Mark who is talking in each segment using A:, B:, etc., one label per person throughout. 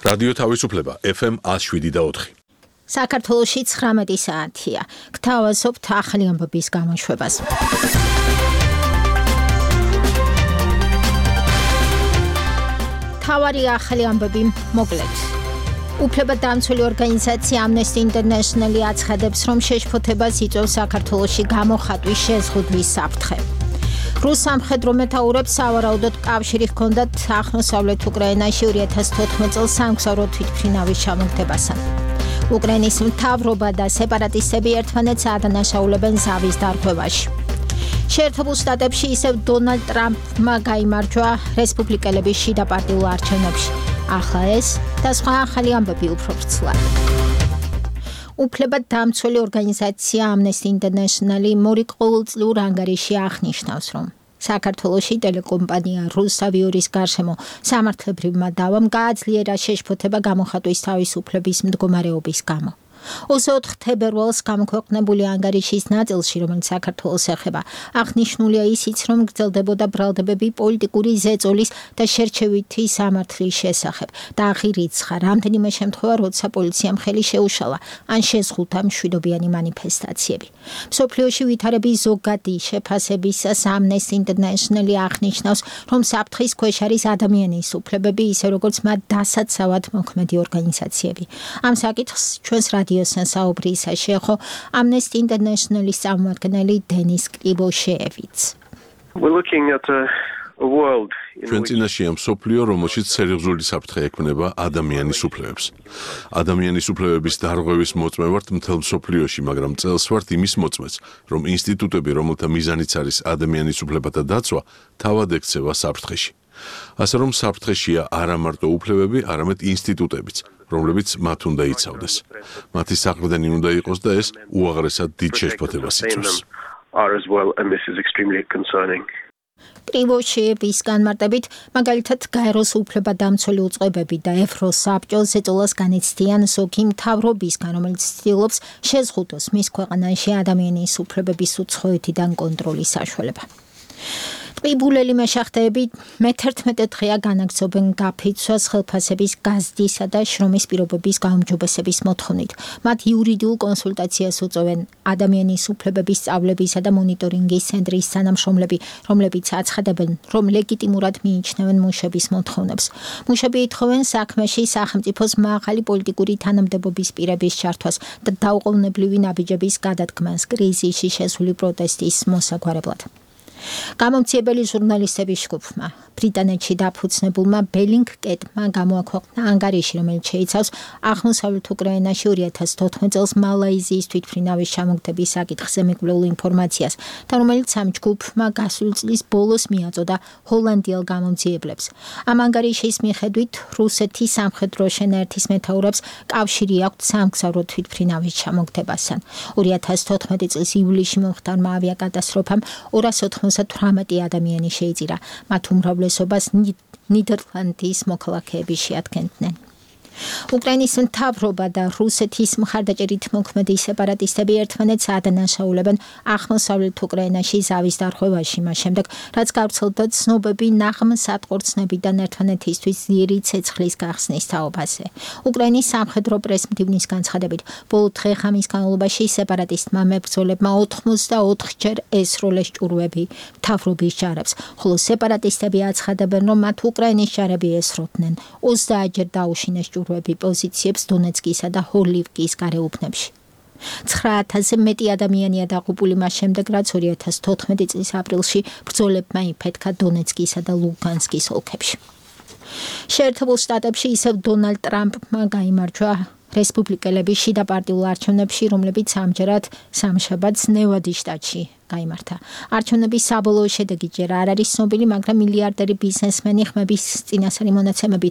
A: რადიო თავისუფლება FM 107.4.
B: საქართველოში 19 საათია. გთავაზობთ ახალი ამბების გამოშვებას. თავარი ახალი ამბები მოკლედ. უფლებადამცველი ორგანიზაცია Amnesty International აცხადებს, რომ შეშფოთებას იწვევს საქართველოში გამოხატვის შეზღუდვის საფრთხე. რუს სამხედრო მეთაურებს სავარაუდოდ კავშირი ჰქონდათ აღმოსავლეთ უკრაინაში 2014 წელს სამგზავრო თვითმფრინავის ჩამოგდებასთან. უკრაინის მთავრობა და სეპარატისტები ერთმანეთს ადანაშაულებენ ზავის დარღვევაში. შეერთებულ შტატებში ისევ დონალდ ტრამპმა გაიმარჯვა რესპუბლიკელების შიდა პარტიულ არჩევნებში. ახლა ეს და სხვა ახალი ამბები უფრო ვრცლად. უფლებადამცველი ორგანიზაცია Amnesty International მორიგ ყოველწლიურ ანგარიში აღნიშნავს, რომ საქართველოში ტელეკომპანია რუსავიურის გარშემო სამართლებრივმა დავამ გააძლიერა შეშფოთება გამოხატვის თავისუფლების მდგომარეობის გამო. 24 თებერვალს გამოქვეყნებული ანგარიშის ნაწილში, რომელიც საქართველოს ეხება, აღნიშნულია ისიც, რომ გრძელდებოდა ბრალდებები პოლიტიკური ზეწოლის და შერჩევითი სამართლის შესახებ და აღირიცხა რამდენიმე შემთხვევა, როცა პოლიციამ ხელი შეუშალა ან შეზღუდა მშვიდობიანი მანიფესტაციები. მსოფლიოში ვითარების ზოგადი შეფასებისას Amnesty International აღნიშნავს, რომ საფრთხის ქვეშ არის ადამიანის უფლებები, ისე როგორც მათ დასაცავად მოქმედი ორგანიზაციები. ამ საკითხს ჩვენს რადიოსთან საუბრისა შეეხო Amnesty International-ის წარმომადგენელი დენის კრიბოშევიც.
A: ჩვენ წინაშეა მსოფლიო, რომელშიც სერიოზული საფრთხე ექმნება ადამიანის უფლებებს. ადამიანის უფლებების დარღვევის მოწმე ვართ მთელ მსოფლიოში, მაგრამ წელს ვართ იმის მოწმეც, რომ ინსტიტუტები, რომელთა მიზანიც არის ადამიანის უფლებათა დაცვა, თავად ექცევა საფრთხეში. ასე რომ საფრთხეშია არა მარტო უფლებები, არამედ ინსტიტუტებიც, რომლებიც მათ უნდა იცავდეს. მათი საყრდენი უნდა იყოს და ეს უაღრესად დიდ შეშფოთებას იწვევს.
B: კრიბოშევის განმარტებით, მაგალითად გაეროს უფლებადამცველი უწყებები და ევროსაბჭოს ზეწოლას განიცდიან ზოგი მთავრობისგან, რომელიც ცდილობს შეზღუდოს მის ქვეყანაში ადამიანის უფლებების უცხოეთიდან კონტროლის საშუალება. ტყიბულელი მეშახტეები მე-11 დღეა განაგრძობენ გაფიცვას ხელფასების გაზრდისა და შრომის პირობების გაუმჯობესების მოთხოვნით. მათ იურიდიულ კონსულტაციას უწევენ ადამიანის უფლებების სწავლებისა და მონიტორინგის ცენტრის თანამშრომლები, რომლებიც აცხადებენ, რომ ლეგიტიმურად მიიჩნევენ მუშების მოთხოვნებს. მუშები ითხოვენ საქმეში სახელმწიფოს მაღალი პოლიტიკური თანამდებობის პირების ჩართვას და დაუყოვნებლივი ნაბიჯების გადადგმას კრიზისში შესული პროტესტის მოსაგვარებლად. გამომცემელი ჟურნალისტების ჯგუფმა ბრიტანეთში დაფუძნებულმა ბელინგკეტმა გამოაქვეყნა ანგარიში, რომელიც შეიცავს აღმოსავლეთ უკრაინაში 2014 წელს მალაიზიის თვითმფრინავის ჩამოგდების საკითხზე მიკვლეულ ინფორმაციას და რომელიც ამ ჯგუფმა გასული წლის ბოლოს მიაწოდა ჰოლანდიელ გამომძიებლებს. ამ ანგარიშის მიხედვით რუსეთის სამხედრო შენაერთის მეთაურებს კავშირი აქვთ სამგზავრო თვითმფრინავის ჩამოგდებასთან. 2014 წლის ივლისში მომხდარმა ავიაკატასტროფამ 298 ადამიანი შეიწირა. მათ უმრავლესობას ნიდერლანდის მოქალაქეები შეადგენდნენ. უკრაინის მთავრობა და რუსეთის მხარდაჭერით მოქმედი სეპარატისტები ერთმანეთს ადანაშაულებენ აღმოსავლეთ უკრაინაში ზავის დარღვევაში, მას შემდეგ, რაც გავრცელდა ცნობები ნაღმსატყორცნებიდან ერთმანეთისთვის ძლიერი ცეცხლის გახსნის თაობაზე. უკრაინის სამხედრო პრესმდივნის განცხადებით, ბოლო დღე-ღამის განმავლობაში სეპარატისტმა მებრძოლებმა 84-ჯერ ესროლეს ჭურვები მთავრობის ჯარებს, ხოლო სეპარატისტები აცხადებენ, რომ მათ უკრაინის ჯარები ესროდნენ. 30-ჯერ დაუშინეს პოზიციებს დონეცკისა და ჰორლივკის გარეუბნებში. 9000-ზე მეტი ადამიანია დაღუპული მას შემდეგ, რაც 2014 წლის აპრილში ბრძოლებმა იფეთქა დონეცკისა და ლუგანსკის ოლქებში. შეერთებულ შტატებში ისევ დონალდ ტრამპმა გაიმარჯვა რესპუბლიკელების შიდა პარტიულ არჩევნებში, რომლებიც ამჯერად სამშაბათს ნევადის შტატში გაიმართა. არჩევნების საბოლოო შედეგი ჯერ არ არის ცნობილი, მაგრამ მილიარდერი ბიზნესმენი ხმების წინასწარი მონაცემებით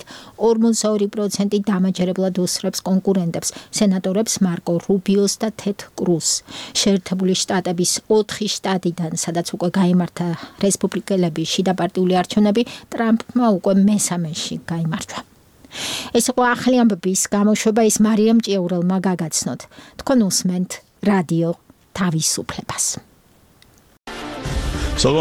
B: 42% დამაჯერებლად უსწრებს კონკურენტებს, სენატორებს მარკო რუბიოს და თედ კრუზს. შეერთებული შტატების 4 შტატიდან, სადაც უკვე გაიმართა რესპუბლიკელების შიდა პარტიული არჩევნები, ტრამპმა უკვე მესამეში გაიმარჯვა. ეს იყო ახალი ამბების გამოშვება, ის მარიამ ჭიაურელმა გაგაცნოთ. თქვენ უსმენთ რადიო თავისუფლებას.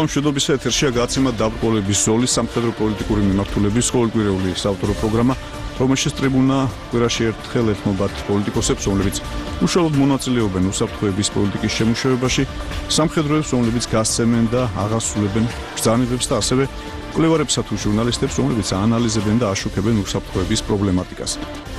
C: საგამშვიდობის ეთერშია გაცემა დაბრკოლების ზოლის სამხედრო პოლიტიკური მიმართულების ყოველკვირეული საავტორო პროგრამა რომელშიც ტრიბუნა კვირაში ერთხელ ეთმობათ პოლიტიკოსებს, რომლებიც უშუალოდ მონაწილეობენ უსაფრთხოების პოლიტიკის შემუშავებაში, სამხედროებს, რომლებიც გასცემენ და აღასრულებენ ბრძანებებს და ასევე კვლევარებსა თუ ჟურნალისტებს, რომლებიც აანალიზებენ და აშუქებენ უსაფრთხოების პრობლემატიკას.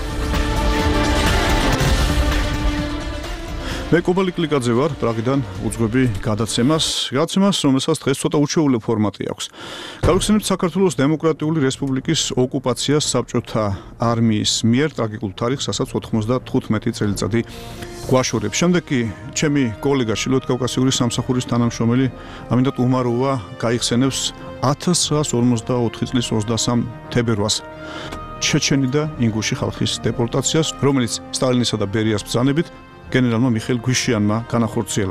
C: მე კობალი კლიკაძე ვარ, პრაღიდან უძღვები გადაცემას, რომელსაც დღეს ცოტა უჩვეულო ფორმატი აქვს. გავიხსენებთ საქართველოს დემოკრატიული რესპუბლიკის ოკუპაციას საბჭოთა არმიის მიერ ტრაგიკულ თარიღს, რასაც 95 წელიწადი გვაშორებს. შემდეგ კი ჩემი კოლეგა ჩრდილოეთ-კავკასიური სამსახურის თანამშრომელი ამინდა ტუმაროვა გაიხსენებს 1954 წლის 23 თებერვალს ჩეჩენი და ინგუში ხალხის დეპორტაციას, რომელიც სტალინისა და ბერიას ბრძანებით გენერალმა მიხეილ გვიშიანმა განახორციელა.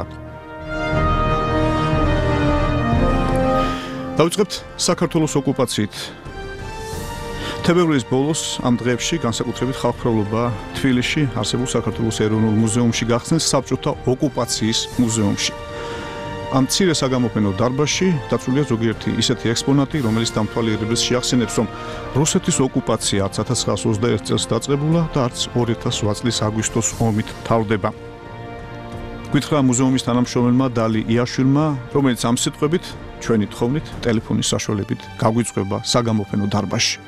C: დავიწყებთ საქართველოს ოკუპაციით. თებერვლის ბოლოს ამ დღეებში განსაკუთრებით ხალხმრავლობა თბილისში არსებულ საქართველოს ეროვნულ მუზეუმში გახსნეს საბჭოთა ოკუპაციის მუზეუმში. ამ მცირე საგამოფენო დარბაზში დაცულია ზოგიერთი ისეთი ექსპონატი, რომელიც დამთვალიერებელს შეახსენებს, რომ რუსეთის ოკუპაცია 1921 წელს დაწყებულა და არც 2008 წლის აგვისტოს ომით თავდება. გითხრა მუზეუმის თანამშრომელმა დალი იაშვილმა, რომელიც ამ სიტყვებით ჩვენი თხოვნით ტელეფონის საშუალებით გაგვიწყება საგამოფენო დარბაზში.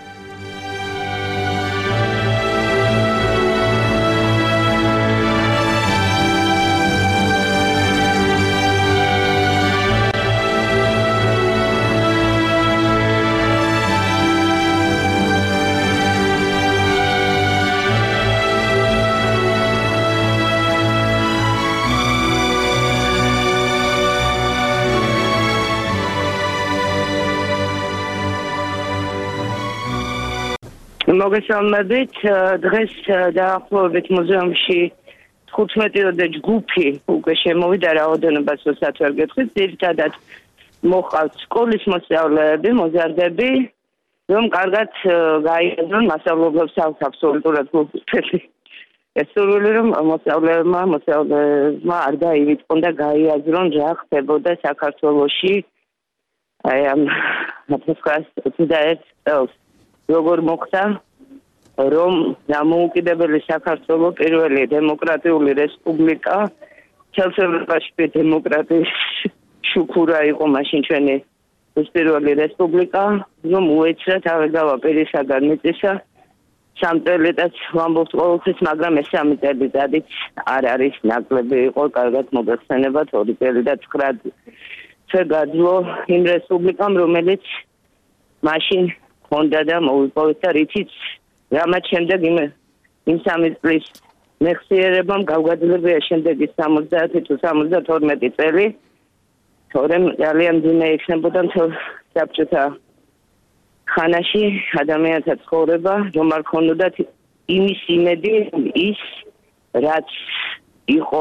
D: მოგესალმებით, დღეს დაახლოებით მუზეუმში 15-ოდე ჯგუფი უკვე შემოვიდა, რაოდენობას უცად ვერ გეტყვით. ძირითადად მოყავთ სკოლის მოსწავლეები, მოზარდები, რომ კარგად გაიაზრონ მასწავლებლებს აქვს აბსოლუტურად გულწრფელი. ეს სურვილი, რომ მოსწავლეებმა არ დაივიწყონ და გაიაზრონ რა ხდებოდა საქართველოში აი ამ 1921 წელს. როგორ მოხდა, რომ დამოუკიდებელი საქართველოს პირველი დემოკრატიული რესპუბლიკა, ხელშეუხლოში დემოკრატიის შუქურა იყო მაშინ ჩვენი პირველი რესპუბლიკა, რომ უეცრა თავი გავა პირისაგან მიწისა, 3 წელიწადს ვამბობთ ყოველთვის, მაგრამ ეს 3 წელიწადიც არ არის ნაკლები იყო, კარგად მოგეხსენებათ 2 წელი და 9 წელი გაძლო იმ რესპუბლიკამ, რომელიც მაშინ ხონდა და მოუპოვეს და რითიც რამაც შემდეგ იმ 3 წლის მეხსიერებამ გავგაძლევია შემდეგი 70 თუ 72 წელი, თორემ ძალიან ძიმე იქნებოდა მთელ საბჭოთა ხანაში ადამიანთა ცხოვრება, რომ არ ქონოდათ იმის იმედი, ის რაც იყო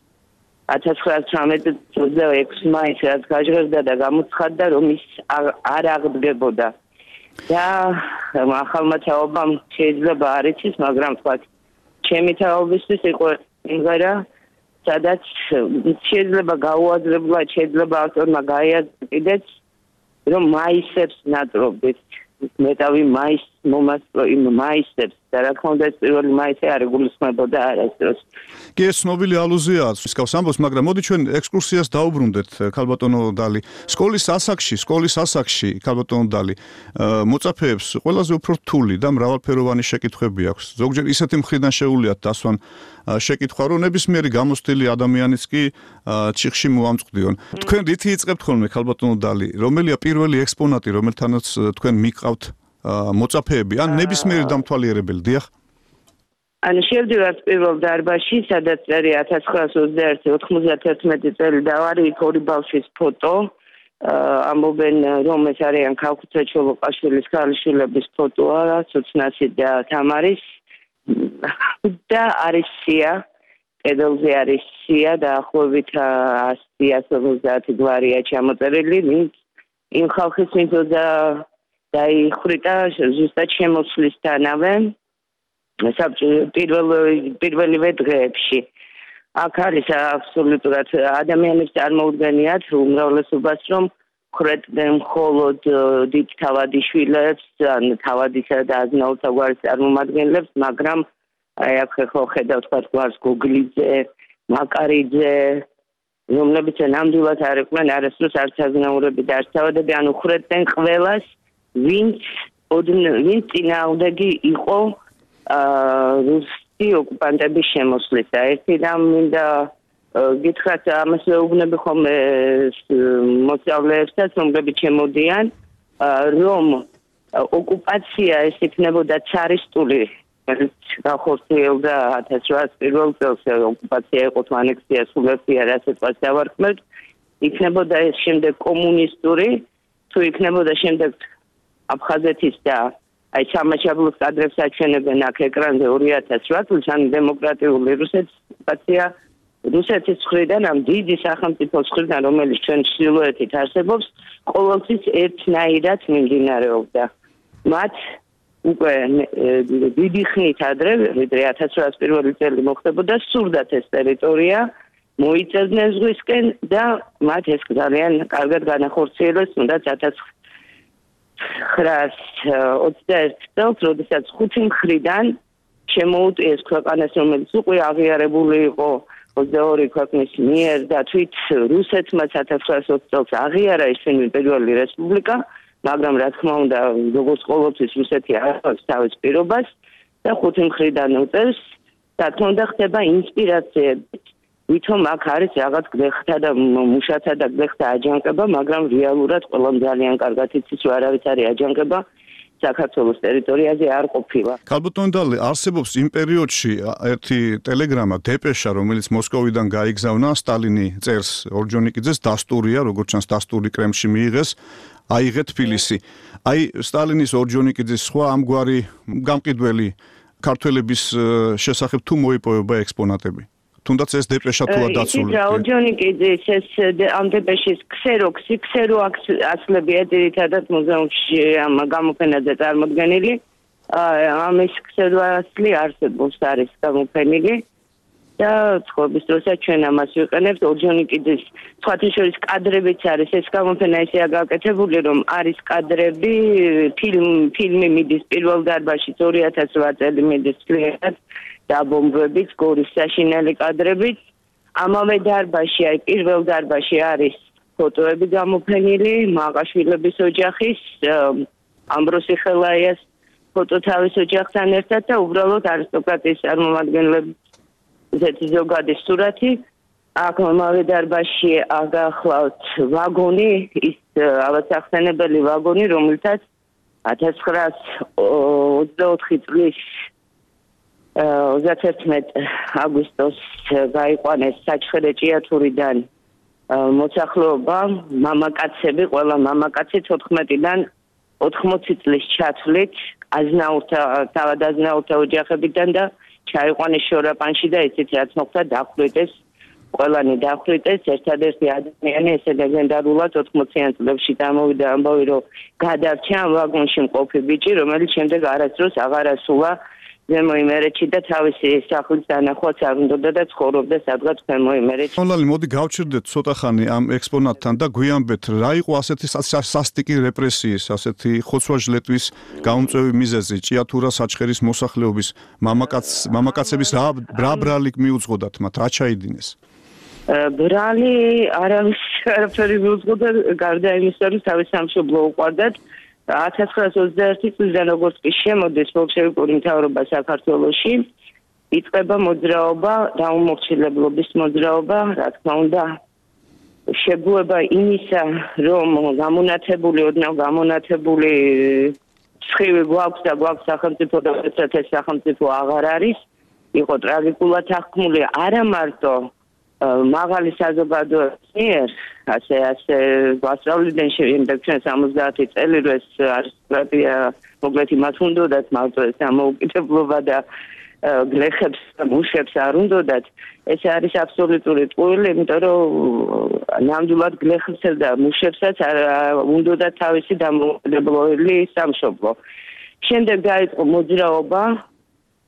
D: 1918 მაისს რაც გაჟღერდა და გამოცხადდა, რომ ის არ აღდგებოდა. და ახალმა თაობამ შეიძლება არ იცის, მაგრამ თქვა ჩემი თაობისთვის იყო იმღერა, სადაც შეიძლება გაუაზრებლად შეიძლება ავტორმა გაიაზროს კიდეც, რომ მაისებს ნატრობდით. მეტავი მაის მომასწრო იმ მაისებს და რა თქმა უნდა ეს პირველი მაისი არ იგულისხმებოდა არასდროს.
C: კი, ეს ცნობილი ალუზიაა სკავს ამბობს, მაგრამ მოდი ჩვენ ექსკურსიას დაუბრუნდეთ, ქალბატონო დალი. სკოლის ასაკში, ქალბატონო დალი, მოწაფეებს ყველაზე უფრო რთული და მრავალფეროვანი შეკითხვები აქვს. ზოგჯერ ისეთი მხრიდან შეუულიათ დასვან შეკითხვა, რომ ნებისმიერი გამოცდილი ადამიანიც კი ჩიხში მოამწყდიონ. თქვენ რითი იწყებთ ხოლმე, ქალბატონო დალი, რომელია პირველი ექსპონატი, რომელთანაც თქვენ მიყავთ მოწაფეები, ან ნებისმიერი დამთვალიერებელი, დიახ?
D: ანუ შევდივართ პირველ დარბაზში, სადაც წერია 1921 წელი და არის იქ ორი ბავშვის ფოტო. ამბობენ, რომ ეს არიან ქალქუცა ჩოლოყაშვილის ქალიშვილების ფოტოა, ცუცნასი და თამარის. და არის სია, კედელზე არის სია, დაახლოებით 100-150 გვარია ჩამოწერილი, იმ ხალხის მიწოდა დაიხრიტა ზუსტად შემოსვლისთანავე პირველივე დღეებში. აქ არის აბსოლუტურად ადამიანის წარმოუდგენიათ უმრავლესობას, რომ უხრეთდნენ მხოლოდ დიდ თავადიშვილებს, ან თავადისა და აზნაურთა გვარის წარმომადგენლებს, მაგრამ აი აქ ხო ხედავთ თქვა გვარს გოგლიძე, მაკარიძე, რომლებიც ნამდვილად არ იყვნენ არასდროს არც აზნაურები და არც თავადები, ან უხრეთდნენ ყველას, ვინც წინააღმდეგი იყო რუსი ოკუპანტების შემოსვლისა. ერთი რამ მინდა გითხრათ, ამას ვეუბნები ხოლმე მოსწავლეებსაც, რომლებიც შემოდიან, რომ ოკუპაცია ეს იქნებოდა ცარისტული, გახორციელდა 1801 წელს ოკუპაცია იყო თუ ანექსია სულებია, რასაც დავარქმევთ, იქნებოდა ეს შემდეგ კომუნისტური, თუ იქნებოდა შემდეგ აფხაზეთის და აი სამაჩაბლოს კადრებს აჩვენებენ აქ ეკრანზე 2008 წელს ან დემოკრატიული რუსეთის ოკუპაცია რუსეთის მხრიდან ამ დიდი სახელმწიფოს მხრიდან, რომელიც ჩვენ ჩრდილოეთით არსებობს, ყოველთვის ერთნაირად მიმდინარეობდა. მათ უკვე დიდი ხნით ადრე, ვიდრე 1801 წელი მოხდებოდა, სურდათ ეს ტერიტორია მოიწევდნენ ზღვისკენ და მათ ეს ძალიან კარგად განახორციელეს, თუნდაც 1921 წელს, როდესაც ხუთი მხრიდან შემოუტიეს ქვეყანას, რომელიც უკვე აღიარებული იყო 22 ქვეყნის მიერ და თვით რუსეთმაც 1920 წელს აღიარა ისინი პირველი რესპუბლიკა, მაგრამ რა თქმა უნდა, როგორც ყოველთვის რუსეთი აღარებს თავის პირობას და ხუთი მხრიდან უწევს, რა თქმა უნდა ხდება ინსპირაციები. ვითომ აქ არის რაღაც გლეხთა და მუშათა და გლეხთა აჯანყება, მაგრამ რეალურად ყველამ ძალიან კარგად იცის, რომ არავის არის აჯანყება საქართველოს ტერიტორიაზე არ ყოფილა.
C: ქალბატონი დალი, არსებობს იმ პერიოდში ერთი ტელეგრამა, დეპეშა, რომელიც მოსკოვიდან გაიგზავნა, სტალინი წერს ორჯონიკიძეს, დასტურია, როგორც ჩანს დასტური კრემლში მიიღეს, აიღე თბილისი. აი სტალინის ორჯონიკიძის სხვა ამგვარი გამყიდველი ქართველების შესახებ თუ მოიპოვება ექსპონატები? თუნდაც ეს დეპეშა თუა დაცული.
D: ისიც ორჯონიკიძის ეს ამ დეპეშის ქსეროასლებია ძირითადად მუზეუმში ამ გამოფენაზე წარმოდგენილი. ამის ქსეროასლი არსებობს, არის გამოფენილი და ცხოვრების დროსაც ჩვენ ამას ვიყენებთ. ორჯონიკიძის სხვათა შორის კადრებიც არის, ეს გამოფენა ისეა გაკეთებული, რომ არის კადრები, ფილმი მიდის პირველ დარბაზში 2008 წელი მიდის წლიერად დაბომბებით, გორის საშინელი კადრებით. ამავე დარბაზში, აი პირველ დარბაზში არის ფოტოები გამოფენილი, მაყაშვილების ოჯახის, ამბროსი ხელაიას ფოტო თავის ოჯახთან ერთად და უბრალოდ არისტოკრატიის წარმომადგენლების ესეთი ზოგადი სურათი. აქ ამავე დარბაზში აღახლავთ ვაგონი, ის ავადმყოფელი ვაგონი, რომელთაც 1924 წლის 31 აგვისტოს გაიყვანეს საჩხერე ჭიათურიდან მოსახლეობა, მამაკაცები, ყველა მამაკაცი 14-დან 80 წლის ჩათვლით, თავადაზნაურთა ოჯახებიდან და ჩაიყვანეს შორაპანში და ისიც რაც მოხდა დახვრიტეს, ყველანი დახვრიტეს, ერთადერთი ადამიანი ესე ლეგენდარულად 80-იან წლებში გამოვიდა ამბავი, რომ გადარჩა ამ ვაგონში მყოფი ბიჭი, რომელიც შემდეგ არასდროს აღარ ასულა ზემო იმერეთში და თავისი სახლის დანახვაც არ უნდოდა და ცხოვრობდა სადღაც ქვემო იმერეთში.
C: ლალი, მოდი გავჩერდეთ ცოტა ხანი ამ ექსპონატთან და გვიამბეთ, რა იყო ასეთი სასტიკი რეპრესიის, ასეთი ხოცვა-ჟლეტვის გაუმწვევი მიზეზი, ჭიათურა საჩხერის მოსახლეობის მამაკაცების რა ბრალი მიუძღოდათ მათ, რა ჩაიდინეს?
D: ბრალი არაფერი მიუძღოდა, გარდა იმისა, რომ თავის სამშობლო უყვარდათ. 1921 წლიდან როგორც კი შემოდის ბოლშევიკური მთავრობა საქართველოში, იწყება მოძრაობა, დაუმორჩილებლობის მოძრაობა, რა თქმა უნდა, შეგუება იმისა, რომ ოდნავ გამონათებული სხივი გვაქვს და გვაქვს სახელმწიფო და ეს სახელმწიფო აღარ არის, იყო ტრაგიკულად აღქმული არა მარტო მაღალი საზოგადოების მიერ, ასე ვასწავლიდან შემდეგ ჩვენ 70 წელი რო ეს არისტოკრატია მოკლედ იმათ უნდათ მარტო ეს ამოუკიდებლობა და გლეხებს და მუშებს არ უნდათ, ეს არის აბსოლუტური ტყუილი, იმიტომ რომ ნამდვილად გლეხებსა და მუშებსაც უნდათ თავისი დამოუკიდებელი სამშობლო. შემდეგ დაიწყო მოძრაობა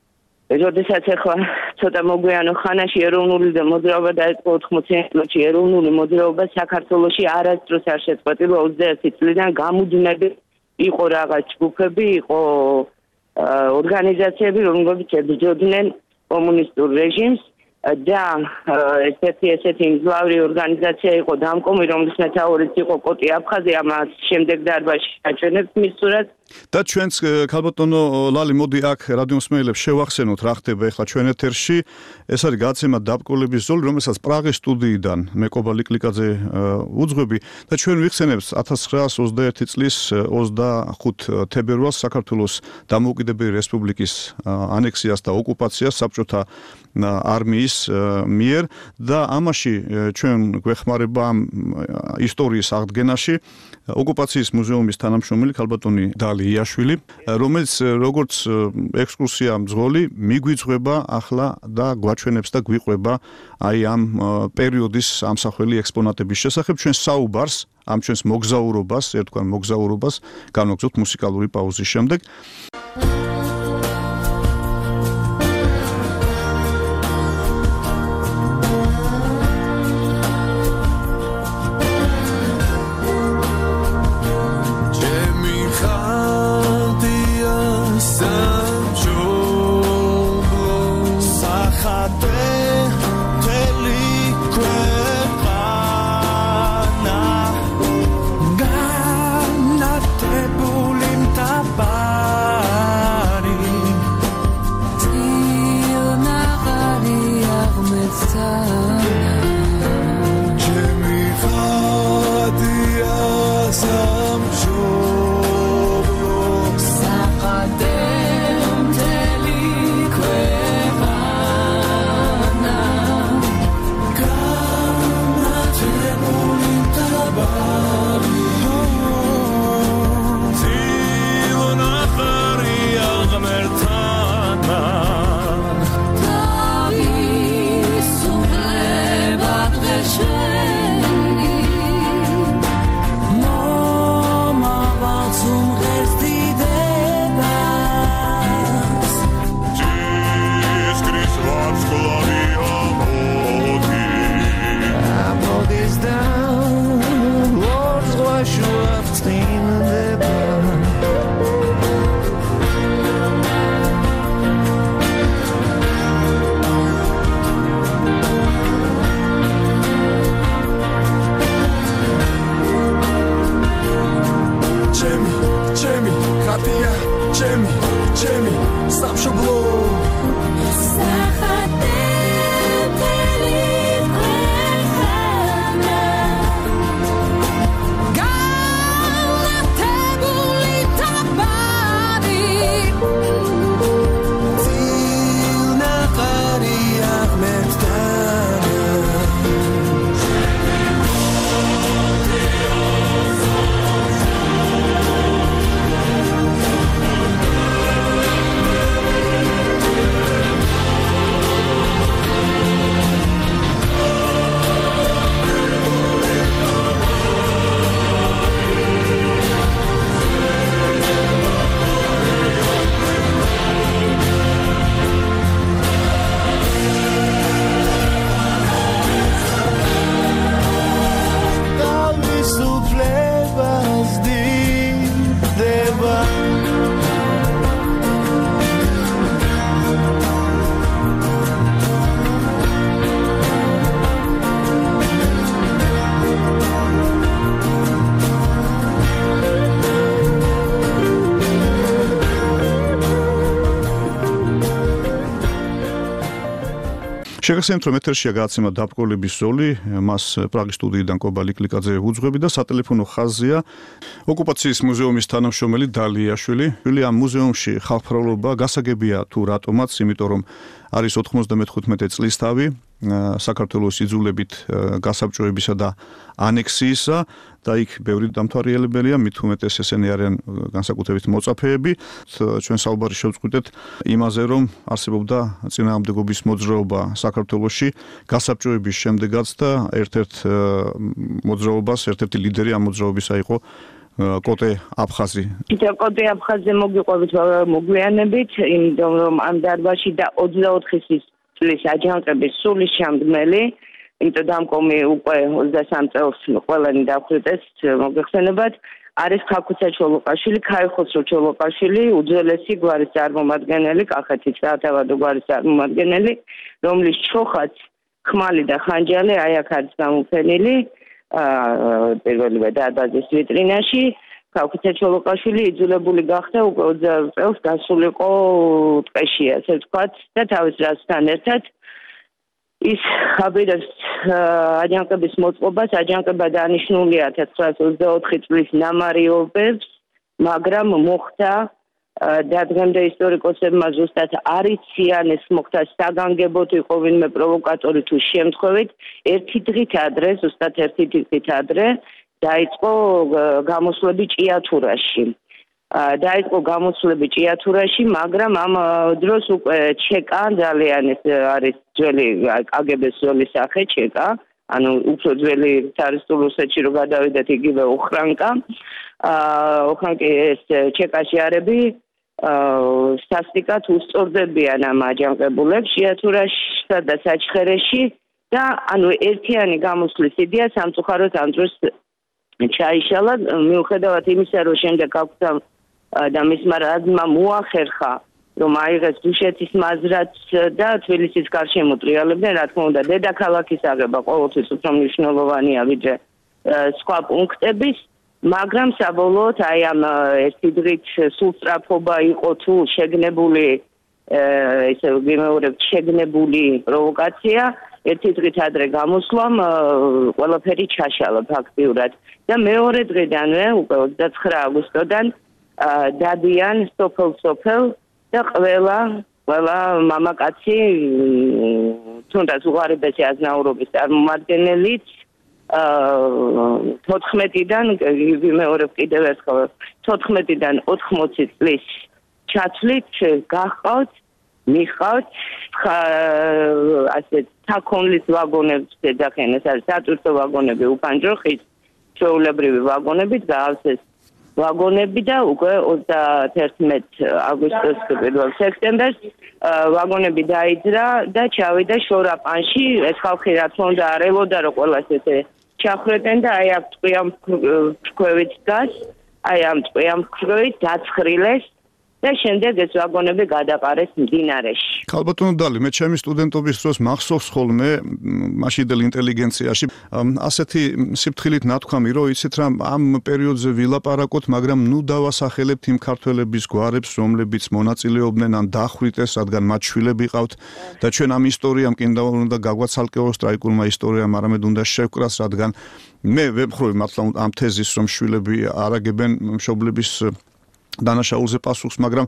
D: როდესაც ახლა ცოტა მოგვიანო ხანაში ეროვნული და მოძრაობა დაიწყო 80-იან წლებში ეროვნული მოძრაობა საქართველოში არასდროს არ შეწყვეტილა 21 წლიდან გამუდმები იყო რაღაც ჯგუფები, იყო ორგანიზაციები, რომლებიც ებრძოდნენ კომუნისტურ რეჟიმს და ესეთი მძლავრი ორგანიზაცია იყო დამკომი, რომლის მეთაურიც იყო კოტი აფხაზი, ამას შემდეგ დარბაზში აჩვენებთ მის სურათს.
C: და ჩვენც ქალბატონო ლალი მოდი აქ რადიო მსმენელებს შევახსენოთ რა ხდება ახლა ჩვენ ეთერში. ეს არის გადაცემა დაბკოლების ზოლი, რომელსაც პრაღის სტუდიიდან მე კობა ლიკლიკაძე უძღვები და ჩვენ ვიხსენებთ 1921 წლის 25 თებერვალს საქართველოს დამოუკიდებელი რესპუბლიკის ანექსიას და ოკუპაციას საბჭოთა არმიის მიერ და ამაში ჩვენ გვეხმარება ამ ისტორიის აღდგენაში ოკუპაციის მუზეუმის თანამშრომელი ქალბატონი დალი იაშვილი, რომელიც როგორც ექსკურსია მძღოლი მიგვიძღვება ახლა და გვაჩვენებს და გვიყვება აი ამ პერიოდის ამსახველი ექსპონატების შესახებ. ჩვენ საუბარს ამ ჩვენს მოგზაურობას, ერთგვარ მოგზაურობას განვაგრძობთ მუსიკალური პაუზის შემდეგ. შეგახსენებთ, რომ ეთერშია გადაცემა დაბკოლების ზოლი, მას პრაღის სტუდიიდან კობა ლიკლიკაძე უძღვები და სატელეფონო ხაზია ოკუპაციის მუზეუმის თანამშრომელი დალი იაშვილი. ამ მუზეუმში ხალხმრავლობა გასაგებია თუ რატომაც, იმიტომ რომ არის 95 წლის თავი საქართველოს იძულებით გასაბჭოებისა და ანექსიისა და იქ ბევრი დამთვალიერებელია, მით უმეტეს ესენი არიან განსაკუთრებით მოწაფეები. ჩვენ საუბარი შევწყვიტეთ იმაზე, რომ არსებობდა წინააღმდეგობის მოძრაობა საქართველოში გასაბჭოების შემდეგაც და ერთ-ერთი ლიდერი ამ მოძრაობისა იყო კოტე აფხაზი.
D: კოტე აფხაზზე მოგიყვებით მოგვიანებით, იმიტომ რომ ამ დარბაზში და 24 წლის აჯანყების სულის ჩამდგმელი, იმიტომ დამკომი უკვე 23 წელს ყველანი დახვრიტეს მოგეხსენებათ, არის ქაქუცა ჩოლოყაშვილი, ქაიხოსრო ჩოლოყაშვილი, უძველესი გვარის წარმომადგენელი, კახეთის სათავადო გვარის წარმომადგენელი, რომლის ჩოხაც, ხმალი და ხანჯალი აი აქ არის გამოფენილი პირველივე დარბაზის ვიტრინაში. ქაქუცა ჩოლოყაშვილი იძულებული გახდა უკვე 20 წელს გასულიყო ტყეში, ასე ვთქვათ, და თავის რასთან ერთად ის აბიდოს აჯანყების მოწყობას აჯანყება დანიშნულია 1924 წლის ნამარიობებს, მაგრამ მოხდა და დღემდე ისტორიკოსებმა ზუსტად არ იციან ეს მოხდა საგანგებოდ იყო ვინმე პროვოკატორი თუ შემთხვევით ერთი დღით ადრე, ზუსტად ერთი დღით ადრე დაიწყო გამოსვლები ჭიათურაში. დაიწყო გამოსვლები ჭიათურაში, მაგრამ ამ დროს უკვე ჩეკა ძალიან ეს არის ძველი კგბ-ს ძველი სახე ჩეკა, ანუ უფრო ძველი ცარისტულ რუსეთში რო გადავიდეთ იგივე ოხრანკა. ოხრანკი ეს ჩეკაში არები სასტიკად უსწორდებიან ამ აჯანყებულებს ჭიათურაშსა და საჩხერეში და ანუ ერთიანი გამოსვლის იდეა სამწუხაროდ ამ დროს ჩაიშალა მიუხედავად იმისა რომ შემდეგ ქაქუცამ და მისმა რაზმმა მოახერხა რომ აიღეს დუშეთის მაზრაც და თბილისის გარშემო ტრიალებდნენ რა თქმა უნდა დედაქალაქის აღება ყოველთვის უფრო მნიშვნელოვანია ვიდრე სხვა პუნქტების მაგრამ საბოლოოდ აი ამ ერთი დღით სულ სწრაფობა იყო თუ შეგნებული ესე ვიმეორებ შეგნებული პროვოკაცია ერთი დღით ადრე გამოსვლამ ყველაფერი ჩაშალა ფაქტიურად და მეორე დღედანვე უკვე 29 აგვისტოდან დადიან სოფელ და ყველა მამაკაცი თუნდაც უღარიბესი აზნაურობის წარმომადგენელიც 14-დან ვიმეორებ კიდევ ერთხელ 14-დან 80 წლის ჩათვლით გახყავთ მიხავთ ასე თაქონლის ვაგონებს ეძახიან ეს არის სატვირთო ვაგონები უფანჯოხის ჩვეულებრივი ვაგონებით გაავსეს ვაგონები და უკვე 31 აგვისტოს 1 სექტემბერს ვაგონები დაიძრა და ჩავიდა შორაპანში ეს ხალხი რა თქმა უნდა არ ელოდა რომ ყველას ესე ჩახრეტენ და აი ამ ტყვიამ ფქვევით დგას აი ამ ტყვიამ ფქვევით დაცხრილეს და შემდეგ ეს ვაგონები გადაყარეს მდინარეში.
C: ქალბატონო დალი, მე ჩემი სტუდენტობის დროს მახსოვს ხოლმე მაშინდელ ინტელიგენციაში ასეთი სიფრთხილით ნათქვამი, რომ იცით რა ამ პერიოდზე ვილაპარაკოთ, მაგრამ ნუ დავასახელებთ იმ ქართველების გვარებს, რომლებიც მონაწილეობდნენ ან დახვრიტეს, რადგან მათ შვილები ყავთ და ჩვენ ამ ისტორიამ კიდევ უნდა გაგვაცალკეოს სტრაიკულმა ისტორიამ, არამედ უნდა შევკრას, რადგან მე ვებხროვი მართლა ამ თეზის, რომ შვილები არ აგებენ მშობლების დანაშაულზე პასუხს, მაგრამ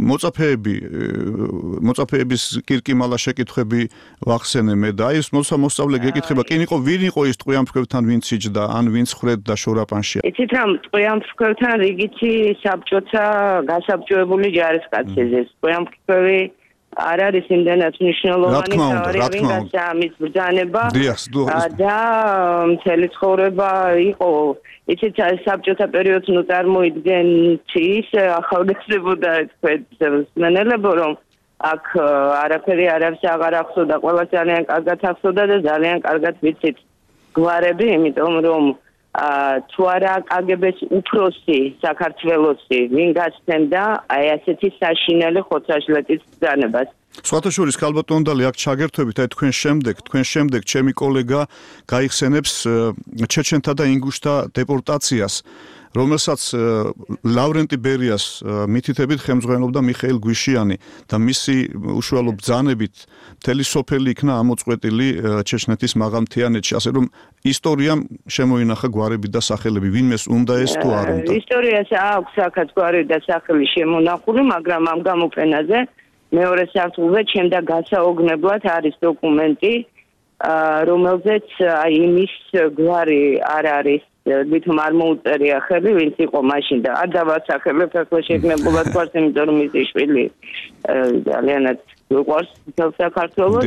C: მოწაფეების კირკიმალა შეკითხვები ვახსენე მე და ის მოსწავლე გეკითხება, კი იყო ვინ იყო ის ტყვიამფრქვევთან ვინც იჯდა, ან ვინც ხრედ და შორაპანში.
D: იცით რა, ტყვიამფრქვევთან რიგითი საბჭოთა გასაბჭოებული ჯარისკაცები ეს ტყვიამფრქვევი არ არის იმდენად მნიშვნელოვანი თავი ამის ბრძანება და მთელი ცხოვრება იყო იცით საბჭოთა პერიოდს ნუ წარმოიდგენთ ის ახალგაზრდებოდა თქვენ მენელებო რომ აქ არაფერი არავის აღარ ახსოვდა ყველა ძალიან კარგად ახსოვდა და ძალიან კარგად ვიცით გვარები იმიტომ რომ თუ არა კგბ-ს უფროსი საქართველოსი ვინ გასცემდა აი ასეთი საშინელი ხოცაჟლეტის ბრძანებას
C: სხვათა შორის ქალბატონო დალი აქ ჩაგერთვებით აი თქვენ შემდეგ ჩემი კოლეგა გაიხსენებს ჩეჩენთა და ინგუშთა დეპორტაციას რომელსაც ლავრენტი ბერიას მითითებით ხელმძღვანელობდა მიხეილ გვიშიანი და მისი უშუალო ბრძანებით მთელი სოფელი იქნა ამოწყვეტილი ჩეჩნეთის მაღალმთიანეთში ასე რომ ისტორიამ შემოინახა გვარები და სახელები ვინმეს უნდა ეს თუ არ უნდა
D: ისტორიას აქვს აქაც გვარი და სახელი შემონახული მაგრამ ამ გამოფენაზე მეორე სართულზე ჩემდა გასაოგნებლად არის დოკუმენტი რომელზეც აი იმის გვარი არ არის ვითომ არ მოუწერია ხელი ვინც იყო მაშინ და არ დავასახელებ ახლა შეგნებულად გვარს იმიტომ რომ მისი შვილი ძალიანად გვყავს საქართველოს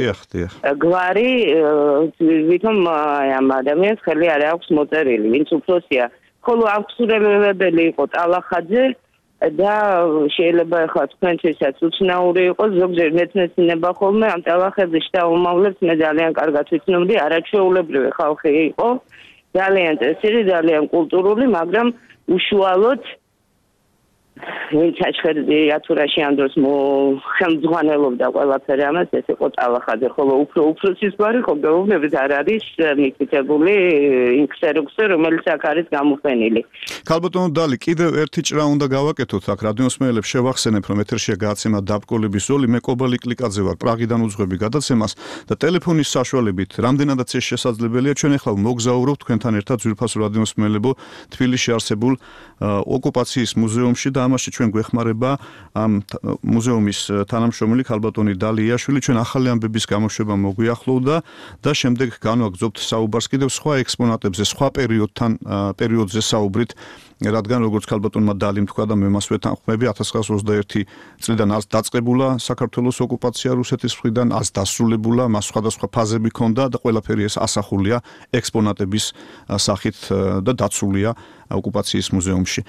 D: გვარი ვითომ ამ ადამიანს ხელი არ აქვს მოწერილი ვინც უფროსია ხოლო აღსურებებელი იყო ტალახაძე და შეიძლება ახლა თქვენთვისაც უცნაური იყოს ზოგჯერ მეცნეცნება ხოლმე ამ ტალახების შთამომავლებს მე ძალიან კარგად ვიცნობდი არაჩვეულებრივი ხალხი იყო ძალიან წესიერი ძალიან კულტურული მაგრამ უშუალოდ ვინც აჩხერდი ათურაში ამ დროს ხელმძღვანელობდა ყველაფერი ამას ეს იყო ტალახაძე ხოლო უფროსის გვარი ხო გეუბნებით არ არის მიკითებული ინქსერუქსი რომელიც აქ არის გამოფენილი
C: ქალბატონო დალი კიდევ ერთი ჭრა უნდა გავაკეთოთ აქ რადიოსმენელებს შევახსენებ რომ ეთერშია გადაცემა დაბკოლების ზოლი მე კობალი კლიკაძე ვარ პრაღიდან უძღვები გადაცემას და ტელეფონის საშუალებით რამდენადაც ეს შესაძლებელია ჩვენ ახლა მოგზაურობთ თქვენთან ერთად ძვირფასო რადიოსმენელებო თბილისში არსებულ ოკუპაციის მუზეუმში და ამაში ჩვენ გვეხმარება ამ მუზეუმის თანამშრომელი ქალბატონი დალი იაშვილი ჩვენ ახალი ამბების გამოშვება მოგვიახლოვდა და შემდეგ განვაგრძობთ საუბარს კიდევ სხვა ექსპონატებზე სხვა პერიოდზე საუბრით რადგან როგორც ქალბატონმა დალიმ თქვა და მე მას ვეთანხმები 1921 წლიდან არც დაწყებულა საქართველოს ოკუპაცია რუსეთის მხრიდან არც დასრულებულა მას სხვადასხვა ფაზები ჰქონდა და ყველაფერი ეს ასახულია ექსპონატების სახით და დაცულია ოკუპაციის მუზეუმში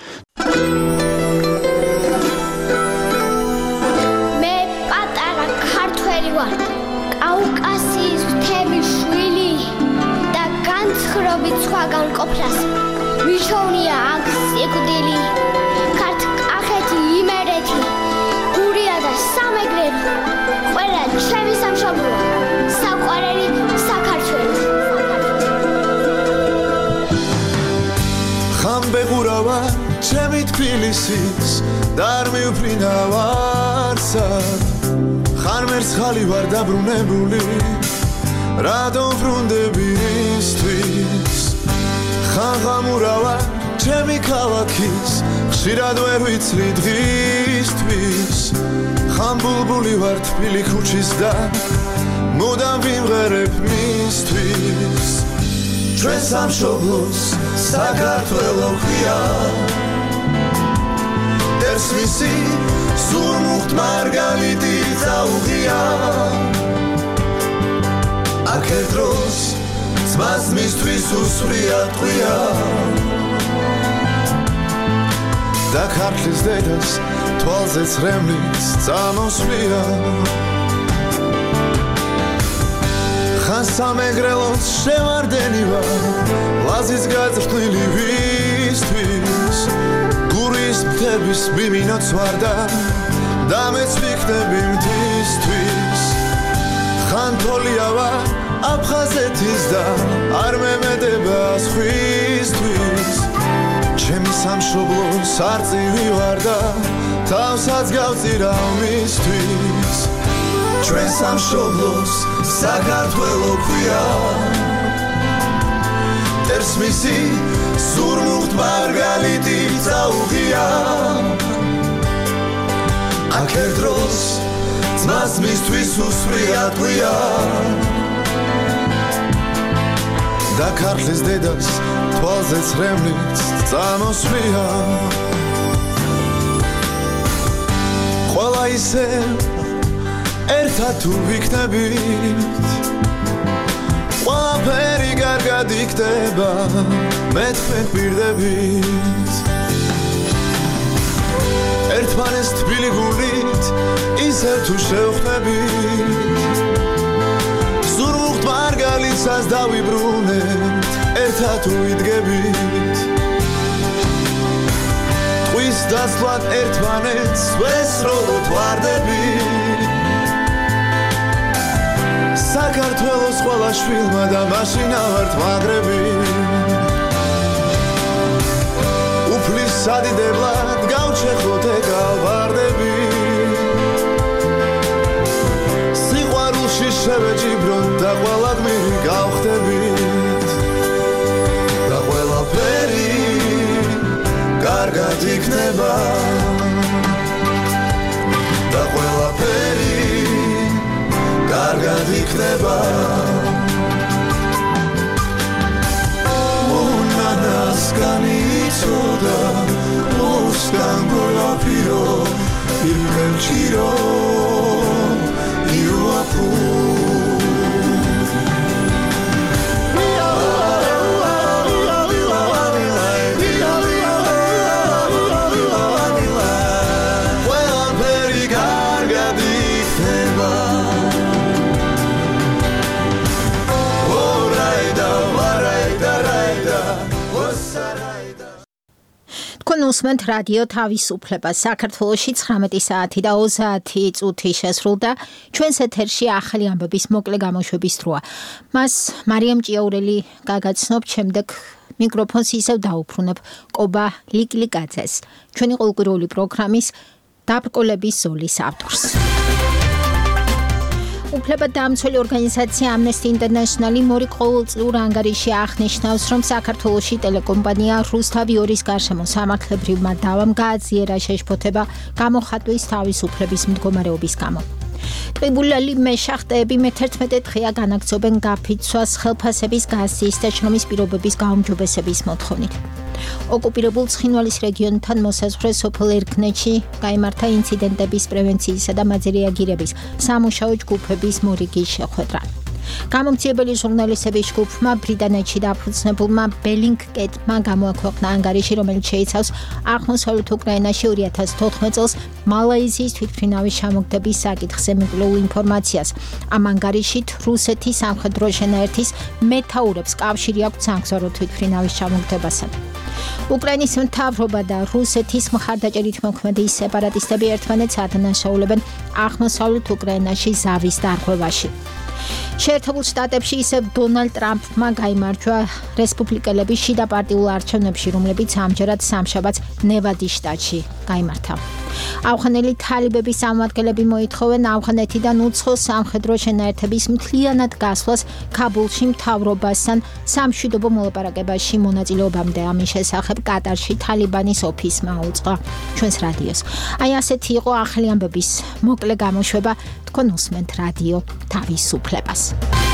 E: მე პატარა ქართველი ვარ კავკასიის მთების შვილი და განცხრობით სხვაგან ყოფნას მიშოვნია აქ სიკვდილი ქართკახეთი იმერეთი გურია და სამეგრელი ყველა ჩემი სამშობლოა საყვარელი საქართველო
F: ხამბეღურავა ჩემი თბილისის და არ მივფრინავ არსად ხარ მერცხალი ვარ დაბრუნებული რადომ ვრუნდები ისთვის ხაღამურავა ჩემი ქალაქის ხშირად ვერ ვიცრი დღისთვის ხამ ბულბული ვარ თბილი ქუჩის და მუდამ ვიმღერებ მისთვის ჩვენ სამშობლოს საქართველო ქვია დერს მისი ზურმუხტ მარგალიტი წაუღია აქ ერთ დროს ძმას მისთვის უსვრია ტყვია და ქართლის დედას თვალზე ცრემლიც წამოსვლია ხან სამეგრელოს შევარდენი ვარ ლაზის გაძრთლილი ვისთვის გურის მთების მიმინოც ვარ და მეც ვიქნები მთისთვის ხან თოლია ვარ აფხაზეთის და არ მემედება სხვისთვის ჩემი სამშობლოს არწივი ვარ და თავსაც გავწირავ მისთვის ჩვენ სამშობლოს საქართველო ქვია დერს მისი ზურმუხტ მარგალიტი წაუღია აქ ერთ დროს ძმას მისთვის უსვრია ტყვია და ქართლის დედას თვალზე ცრემლიც წამოსვლია ყველა ისე ერთად თუ ვიქნებით ყველაფერი კარგად იქნება მე თქვენ გვირდებით ერთმანეს თბილი გულით ისევ თუ შევხვდებით ზურმუხტ მარგალიცას დავიბრუნებთ ერთად ვიდგებით ტყვის დასვლად ერთმანეთს ვესროლოთ ვარდებით საქართველოს ყველა შვილმა და მაშინა ვართ მაგრები უფლის სადიდებლად გავჩეხოთ ეკავარდები სიყვარულში შევეჯიბროთ და ყველა გმირი გავხდებით და ყველაფერი კარგად იქნება და ყველაფერი კარგად იქნება მონანას განიცოდა მოსკან გოლაფირო ილკელჩირო იუაფუ
B: თქვენ უსმენთ რადიო თავისუფლებას. საქართველოში 19 საათი და 30 წუთი შესრულდა. ჩვენს ეთერში ახალი ამბების მოკლე გამოშვების დროა. მას მარიამ ჭიაურელი გაგაცნობ, შემდეგ მიკროფონს ისევ დაუბრუნებ კობა ლიკლიკაძეს. ჩვენი ყოველკვირეული პროგრამის დაბრკოლების ზოლის ავტორს. უფლებადამცველი ორგანიზაცია Amnesty International მორიგ ყოველწლიურ ანგარიში აღნიშნავს, რომ საქართველოში ტელეკომპანია რუსთავი-2-ის გარშემო სამართლებრივმა დავამ გააძლიერა შეშფოთება გამოხატვის თავისუფლების მდგომარეობის გამო. ტყიბულელი მეშახტეები მე-11 დღეა განაგრძობენ გაფიცვას ხელფასების გაზის და შრომის პირობების გაუმჯობესების მოთხოვნით. ოკუპირებულ ცხინვალის რეგიონთან მოსაზღვრე სოფელ ერგნეთში გაიმართა ინციდენტების პრევენციისა და მათზე რეაგირების სამუშაო ჯგუფების მორიგი შეხვედრა. გამომცემელი ჟურნალისტების ჯგუფმა ბრიტანეთში დაფუძნებულმა ბელინგკეტმა გამოაქვეყნა ანგარიში, რომელიც შეიცავს აღმოსავლეთ უკრაინაში 2014 წელს მალაიზიის თვითმფრინავის ჩამოგდების საკითხზე მიკვლეულ ინფორმაციას. ამ ანგარიშით რუსეთის სამხედრო შენაერთის მეთაურებს კავშირი აქვს სამგზავრო თვითმფრინავის ჩამოგდებასთან. უკრაინის მთავრობა და რუსეთის მხარდაჭერით მოქმედი სეპარატისტები ერთმანეთს ადანაშაულებენ აღმოსავლეთ უკრაინაში ზავის დარღვევაში. შეერთებულ შტატებში ისევ დონალდ ტრამპმა გაიმარჯვა რესპუბლიკელების შიდა პარტიულ არჩევნებში, რომლებიც ამჯერად სამშაბათს ნევადის შტატში გაიმართა. ავღანელი თალიბების წარმომადგენლები მოითხოვენ ავღანეთიდან უცხო სამხედრო შენაერთების მთლიანად გასვლას ქაბულში მთავრობასთან სამშვიდობო მოლაპარაკებაში მონაწილეობამდე. ამის შესახებ კატარში თალიბანის ოფისმა აუწყა ჩვენს რადიოს. აი ასეთი იყო ახალი ამბების მოკლე გამოშვება. თქვენ უსმენთ რადიო თავისუფლებას.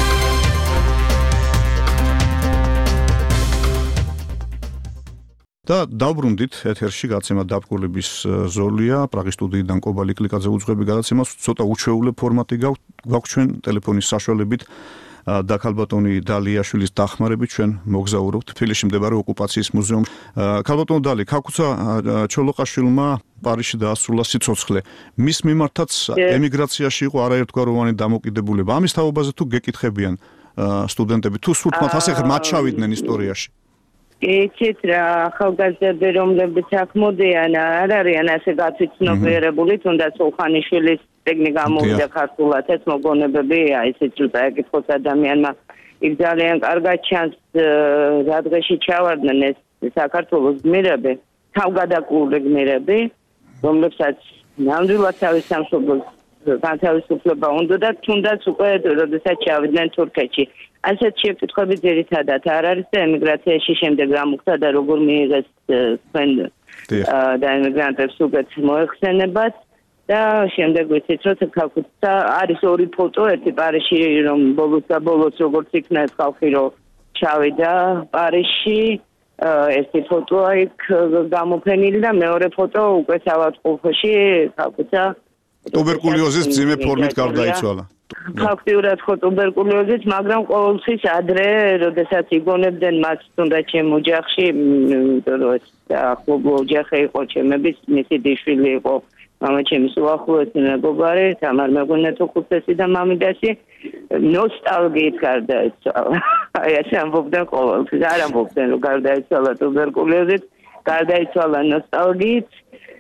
C: და დავბრუნდით ეთერში გაცემა დაბრკოლების ზოლია. პრაღის სტუდიიდან კობა ლიკლიკაძე უძღვები გადაცემას. ცოტა უჩვეულე ფორმატი გვაქვს ჩვენ ტელეფონის საშუალებით და ქალბატონი დალიაშვილის დახმარებით ჩვენ მოგზაურობთ თბილისში მდებარე ოკუპაციის მუზეუმში. ქალბატონო დალი, ქაქუცა ჩოლოყაშვილმა პარიზში დაასრულა სიცოცხლე. მის მიმართაც ემიგრაციაში იყო არაერთგვაროვანი დამოკიდებულება. ამის თაობაზე თუ გეკითხებიან სტუდენტები, თუ სულთმათ ასე მათ ჩავიდნენ ისტორიაში?
D: იცით რა, ახალგაზრდები რომლებიც აქ მოდიან, არ არიან ასე გაცნობიერებული, თუნდაც უხანიშვილის ტექნი გამოვიდა ქართულად, ეს მოგონებები, ისიც როცა ეკითხოს ადამიანმა, იქ ძალიან კარგად ჩანს რა დღეში ჩავარდნენ ეს საქართველოს გმირები, თავგადაკრული გმირები, რომლებსაც ნამდვილად თავის სამშობლოს განთავისუფლება უნდა და თუნდაც უკვე როდესაც ჩავიდნენ თურქეთში. ასეთ შეკითხვები ძირითადად არ არის და ემიგრაციაში შემდეგ რა მოხდა და როგორ მიიღეს თქვენ და ემიგრანტებს უკეთ მოეხსენებათ და შემდეგ ვიცით რომ ქაქუცა არის ორი ფოტო, ერთი პარიზში რომ ბოლოს როგორც იქნა ეს ხალხი რომ ჩავიდა პარიზში, ერთი ფოტოა იქ გამოფენილი და მეორე ფოტო უკვე საავადმყოფოში ქაქუცა
C: ტუბერკულოზის მძიმე ფორმით გარდაიცვალა.
D: ფაქტიურად ხო ტუბერკულოზით, მაგრამ ყოველთვის ადრე, როდესაც იგონებდნენ მას თუნდაც ჩემ ოჯახში, იმიტომ რომ ახლობლო ოჯახი იყო ჩემების, მისი დიშვილი იყო მამაჩემის უახლოესი მეგობარი, თამარ მეგონეთოხუცესი და მამიდასი, ნოსტალგიით გარდაიცვალა. აი ასე ამბობდნენ ყოველთვის, არ ამბობდნენ რომ გარდაიცვალა ტუბერკულოზით, გარდაიცვალა ნოსტალგიით.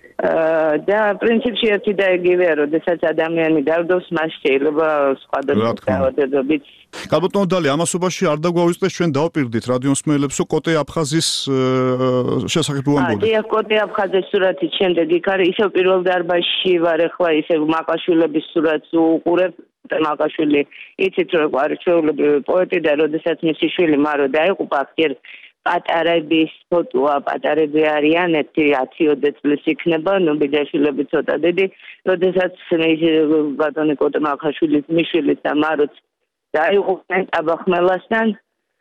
D: და პრინციპში ერთი და იგივეა, როდესაც ადამიანი დავრდობს, მას შეიძლება სხვადასხვა დაავადებებით.
C: ქალბატონო დალი, ამასობაში არ დაგვავიწყდეს ჩვენ დავპირდით რადიოს მსმენელებსო კოტე აფხაზის შესახებ უამბობთ.
D: დიახ, კოტე აფხაზის სურათით შემდეგ იქ არის, ისევ პირველ დარბაზში ვარ ახლა, ისევ მაყაშვილების სურათს უყურებ. მაყაშვილი იცით რომ არის ჩვეულებრივი პოეტი და როდესაც მისი შვილი მარო დაიღუპა, აქ პატარების ფოტოა, პატარები არიან, 10-20 წლის იქნება, ბიძაშვილები ცოტა დიდი, როდესაც ბატონი კოტე მაყაშვილის მიშვილის და მაროც დაიღუპნენ ტაბახმელასთან,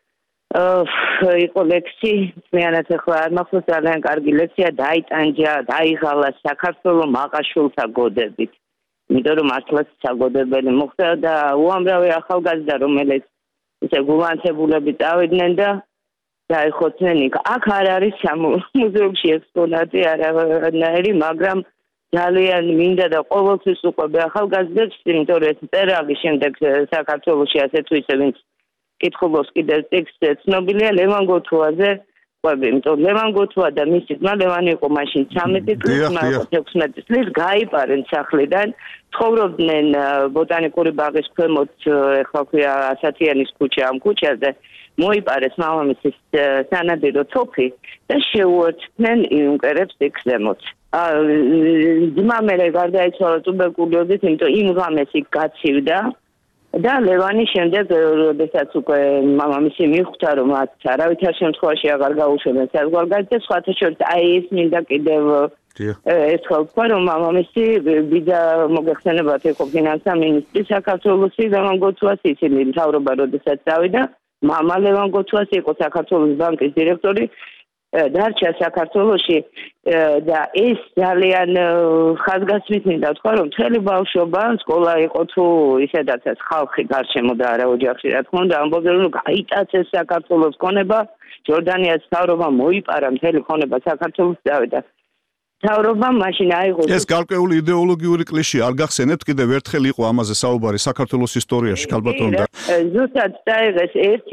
D: იყო ლექსი, მეანაც ახლა არ მახსოვს, ძალიან კარგი ლექსია, დაიტანჯა, დაიღალა საქართველოს მაყაშვილთა გოდებით. იმიტომ რომ მართლაც საგოდებელი მოხდა და უამრავი ახალგაზრდა, რომელიც ისე გულანცებულები წავიდნენ და დაიხოცნენ იქ. აქ არ არის მუზეუმში ექსპონატი არანაირი, მაგრამ ძალიან მინდა და ყოველთვის უყვები ახალგაზრდებს, იმიტომ რომ ეს წერალი შემდეგ საქართველოში ასე თუ ისე ვინც კითხულობს კიდევ ტექსტს ცნობილია ლევან გოთუაძე, იმიტომ ლევან გოთუა და მისი ძმა ლევანი იყო მაშინ 13 წლის, ძმა იყო 16 წლის, გაიპარენ სახლიდან, ცხოვრობდნენ ბოტანიკური ბაღის ქვემოთ, ეხლა ქვია ასათიანის ქუჩა ამ ქუჩაზე. მოიპარეს მამამისის სანადირო თოფი და შეუერთდნენ იუნკერებს იქ ზემოთ. ძმა მერე გარდაიცვალა ტუბერკულოზით, იმიტომ იმ ღამეს იქ გაცივდა და ლევანი შემდეგ, როდესაც უკვე მამამისი მიხვდა, რომ მათ არავითარ შემთხვევაში აღარ გაუშვებენ საზღვარგარეთ და სხვათა შორის აი ეს მინდა კიდევ ერთხელ ვთქვა, რომ მამამისი ბიძა მოგეხსენებათ იყო ფინანსთა მინისტრი საქართველოსი ლევან გოთუას, ისინი მთავრობა როდესაც წავიდა, მამა ლევან გოთუას იყო საქართველოს ბანკის დირექტორი, დარჩა საქართველოში და ეს ძალიან ხაზგასმით მინდა ვთქვა, რომ მთელი ბავშვობა სკოლა იყო თუ ისედაც ხალხი გარშემო და არა ოჯახში, რა თქმა უნდა, ამბობდნენ, რომ გაიტაცეს საქართველოს ქონება, ჯორდანიას მთავრობა მოიპარა მთელი ქონება საქართველოს წავიდა. მთავრობამ მაშინ აიღო
C: ეს გარკვეული იდეოლოგიური კლიშე არ გახსენებთ კიდევ ერთხელ იყო ამაზე საუბარი საქართველოს ისტორიაში ქალბატონო და
D: ზუსტად დაიღეს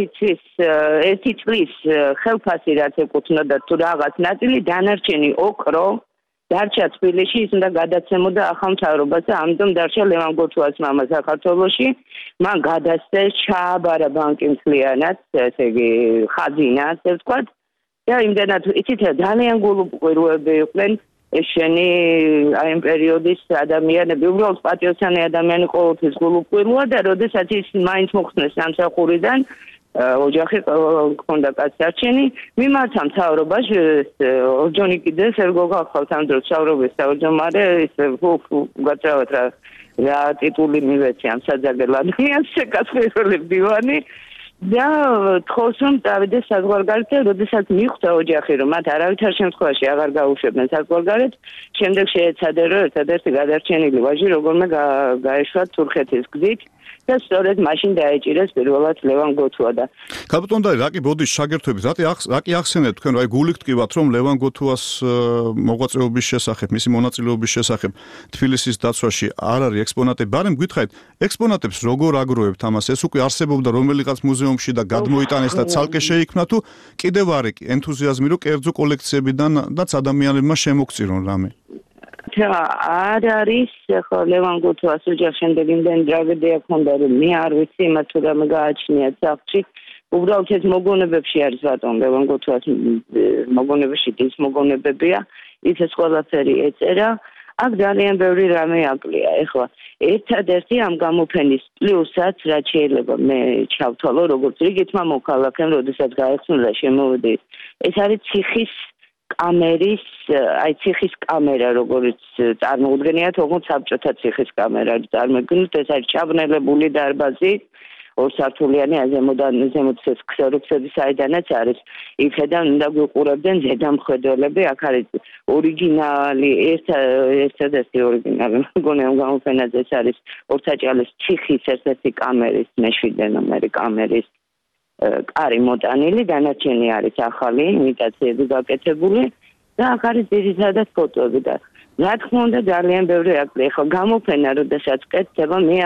D: ერთი წლის ხელფასი რაც ეკუთვნოდა თუ რაღაც ნაწილი დანარჩენი ოქრო დარჩა თბილისში ის უნდა გადაცემოდა ახალ მთავრობას და ამიტომ დარჩა ლევან გოთუას მამა საქართველოში მან გადასცეს ჩააბარა ბანკი მთლიანად ესე იგი ხაზინა ასე ვთქვათ და იმდენად იცით ძალიან გულუბრყვილები იყვნენ შენი აი იმ პერიოდის ადამიანები უბრალოდ პატიოსანი ადამიანი ყოველთვის გულუბრყვილია და როდესაც ის მაინც მოხსნეს სამსახურიდან ოჯახი ქონდა კაცარჩენი მიმართა მთავრობაში ორჯონი კიდე სერგო გახავთ ამ დროს მთავრობის თავმჯდომარე ის გაწევათ რა ტიტული მივეცი ამ საძაგელ ადამიანს შეკასრული დივანი და თხოვს რომ წავიდეს საზღვარგარეთ და როდესაც მიხვდა ოჯახი რომ მათ არავითარ შემთხვევაში აღარ გაუშვებენ საზღვარგარეთ შემდეგ შეეცადა რომ ერთადერთი გადარჩენილი ვაჟი როგორმე გაეშვა თურქეთის გზით და სწორედ მაშინ დაეჭირეს პირველად ლევან გოთუა და
C: ქალბატონო რა კი ბოდის შაგერთვებით რა კი ახსენებთ თქვენ აი გულით ტკივათ რომ ლევან გოთუას მოღვაწეობის შესახებ მისი მონაწილეობის შესახებ თბილისის დაცვაში არ არის ექსპონატები ბარემ გითხარით ექსპონატებს როგორ აგროვებთ ამას ეს უკვე არსებობდა რომელიღაც მუზეუმში და გადმოიტანეს და ცალკე შეიქმნა თუ კიდევ არის ენთუზიაზმი რომ კერძო კოლექციებიდანაც ადამიანებმა შემოგწირონ რამე
D: არ არის ხო ლევან გოთუას ოჯახს შემდეგ იმდენი ტრაგედია ქონდა რომ მე არ ვიცი იმათ თუ რამე გააჩნია სახლში უბრალოდ ეს მოგონებებში არის ბატონ ლევან გოთუას მოგონებებში ის მოგონებებია ის ეს ყველაფერი ეწერა აქ ძალიან ბევრი რამე აკლია ეხლა ერთადერთი ამ გამოფენის პლუსაც რაც შეიძლება მე ჩავთვალო როგორც რიგითმა მოქალაქემ როდესაც გაეხსნა შემოვედი ეს არის ციხის კამერის აი ციხის კამერა როგორც წარმოუდგენია თქო საბჭოთა ციხის კამერა წარმოგვიდგენთ ეს არის ჩაბნელებული დარბაზი ორსართულიანი ზემოთ ქსეროფსების საიდანაც არის იქედან უნდა გვიყურებდნენ ზედამხედველები აქ არის ორიგინალი ერთადერთი ორიგინალი მგონია გამოფენაზე ეს არის ორთაჭალის ციხის ერთ-ერთი კამერის მე-7 ნომერი კამერის კარი მოტანილი დანარჩენი არის ახალი იმიტაციები გაკეთებული და აქ არის ძირითადად ფოტოები და რა თქმა უნდა ძალიან ბევრი აკლია ხო გამოფენა როდესაც კეთდება მე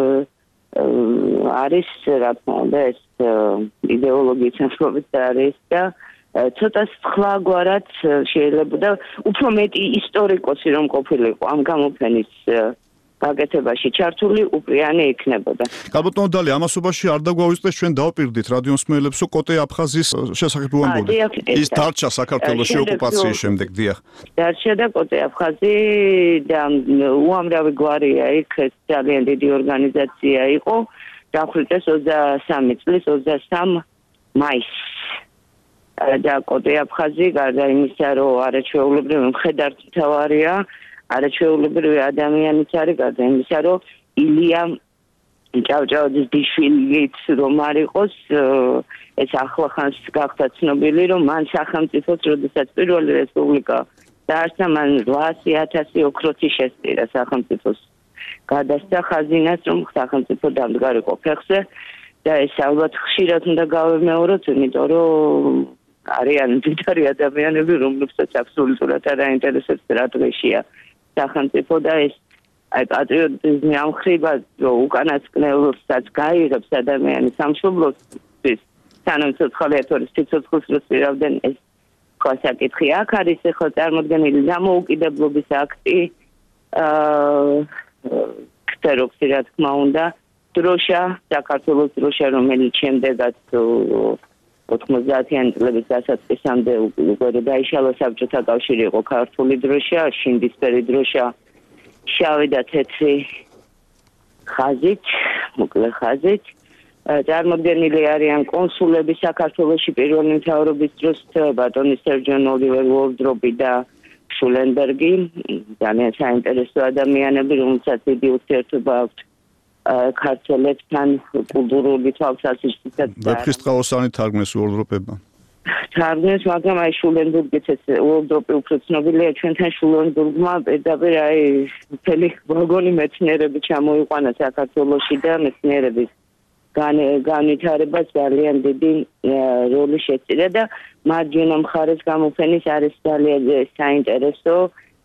D: არის რა თქმა უნდა ეს იდეოლოგიის შემთხვევით არის და ცოტა სხვაგვარად შეიძლება და უფრო მეტი ისტორიკოსი რომ ყოფილიყო ამ გამოფენის გაკეთებაში ჩართული უპრიანი იქნებოდა.
C: ქალბატონო დალი ამასობაში არ დაგვაუწყდეს ჩვენ დავპირდით რადიო მსმენელებს რომ კოტე აფხაზის შესახებ უამბობთ. ის დარჩა საქართველოში ოკუპაციის შემდეგ დიახ.
D: დარჩა და კოტე აფხაზი და უამრავი გვარია იქ ძალიან დიდი ორგანიზაცია იყო. დახვრიტეს 23 წლის 23 მაისს. და კოტე აფხაზი გარდა იმისა რომ არაჩვეულებრივი მხედართმთავარია არაჩვეულებრივი ადამიანიც არის გარდა იმისა რომ ილია ჭავჭავაძის დიშვილიც რომ არ იყოს ეს ახლახანს გახდა ცნობილი რომ მან სახელმწიფოს როდესაც პირველი რესპუბლიკა დაარსდა მან 800,000 ოქროთი შესწირა სახელმწიფოს გადასცა ხაზინას რომ სახელმწიფო დამდგარიყო ფეხზე და ეს ალბათ ხშირად უნდა გავემეოროთ იმიტომ რომ არიან დიდარი ადამიანები რომლებსაც აბსოლუტურად არ აინტერესებს რა დღეშია სახელმწიფო და ეს აი პატრიოტიზმი ამ ხრივა უკანასკნელობსაც გაიღებს ადამიანის სამშობლოს სანამ ცოცხალი ეთორის სიცოცხლეს როსირავდნენ ეს სხვა საკითხი აქ არის ახლა წარმოდგენილი დამოუკიდებლობის აქტი ხეროქსი რა თქმა უნდა დროშა საქართველოს დროშა რომელიც შემდეგაც 90-იანი წლების დასაწყისამდე უკვე დაიშალა საბჭოთა კავშირი იყო ქართული დროშა შინდისფერი დროშა შავი და თეთრი ხაზით მოკლე ხაზით წარმოდგენილი არიან კონსულები საქართველოში პირველი მთავრობის დროს ბატონი სერჯან ოლივერ უორდროპი და შულენბერგი ძალიან საინტერესო ადამიანები რომელსაც დიდი ურთიერთობა აქვთ ქართველებთან კულტურული თვალსაზრისით
C: ვეფხისტყაოსანი თარგმნეს უორდროპებმა
D: თარგმნეს მაგრამ აი შულენბურგიც ეს უორდროპი უფრო ცნობილია ჩვენთან შულენბურგმა პირდაპირ აი მთელი ვაგონი მეცნიერები ჩამოიყვანა საქართველოში და მეცნიერების განვითარებას ძალიან დიდი როლი შეწირა და მარჯვენა მხარეს გამოფენის არის ძალიან საინტერესო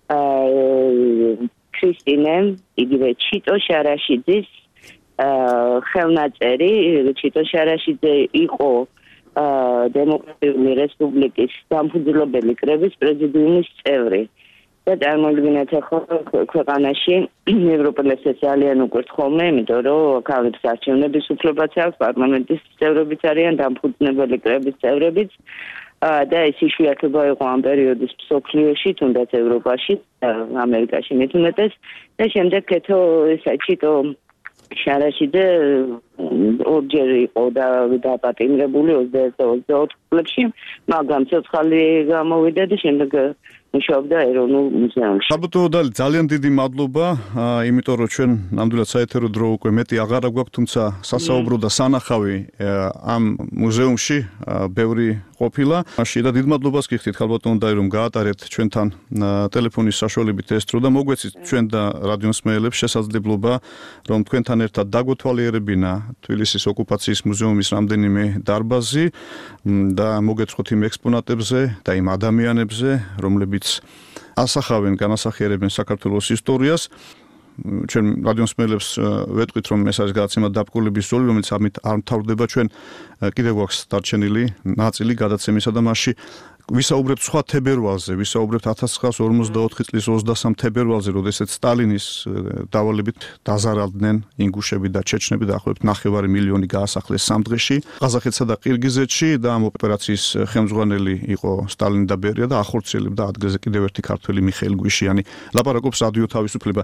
D: ქრისტინე იგივე ჩიტო შარაშიძის ხელნაწერი ჩიტო შარაშიძე იყო დემოკრატიული რესპუბლიკის დამფუძნებელი კრების პრეზიდიუმის წევრი და წარმოიდგინეთ ახლა ქვეყანაში ევროპელებს ძალიან უყვართ ხოლმე იმიტომ რომ ქალებს არჩევნების უფლებაც აქვს პარლამენტის წევრებიც არიან დამფუძნებელი კრების წევრებიც და ეს იშვიათობა იყო ამ პერიოდის მსოფლიოში თუნდაც ევროპაში ამერიკაში მეტ უმეტეს და შემდეგ კეთო საჩიტო შარაშიძე ორჯერ იყო დაპატიმრებული 21-24 წლებში მაგრამ ცოცხალი გამოვიდა და შემდეგ მუშაობდა ეროვნულ მუზეუმში.
C: საბუთო დალი ძალიან დიდი მადლობა, იმიტომ რომ ჩვენ ნამდვილად საეთერო დრო უკვე მეტი აღარ გვაქვს, თუმცა სასაუბრო და სანახავი ამ მუზეუმში ბევრი ყოფილა. მაშინ და დიდ მადლობას გიხდით ხალბატონო დაი რომ გაატარეთ ჩვენთან ტელეფონის საშუალებით ეს დრო და მოგვეცით ჩვენ და რადიო მსმენელებს შესაძლებლობა რომ თქვენთან ერთად დაგვეთვალიერებინა თბილისის ოკუპაციის მუზეუმის რამდენიმე დარბაზი და მოგეცხოთ იმ ექსპონატებზე და იმ ადამიანებზე რომლებიც ასახავენ, განასახიერებენ საქართველოს ისტორიას. ჩვენ რადიო მსმენელებს ვეტყვით, რომ ეს არის გადაცემა დაბრკოლების ზოლი, რომელიც ამით არ მთავრდება ჩვენ კიდევ გვაქვს დარჩენილი ნაწილი გადაცემისა და მასში ვისაუბრებთ სხვა თებერვალზე, ვისაუბრებთ 1954 წლის 23 თებერვალზე, როდესაც სტალინის დავალებით დაზარალდნენ ინგუშები და ჩეჩნები და ახლობთ 9 მილიონი გაასახლეს სამ დღეში ყაზახეთსა და ყირგიზეთში და ამ ოპერაციის ხელმძღვანელი იყო სტალინი და ბერია და ახორციელებდა ადგილზე კიდევ ერთი ქართველი მიხეილ გვიშიანი. ლაპარაკობს რადიო თავისუფლება.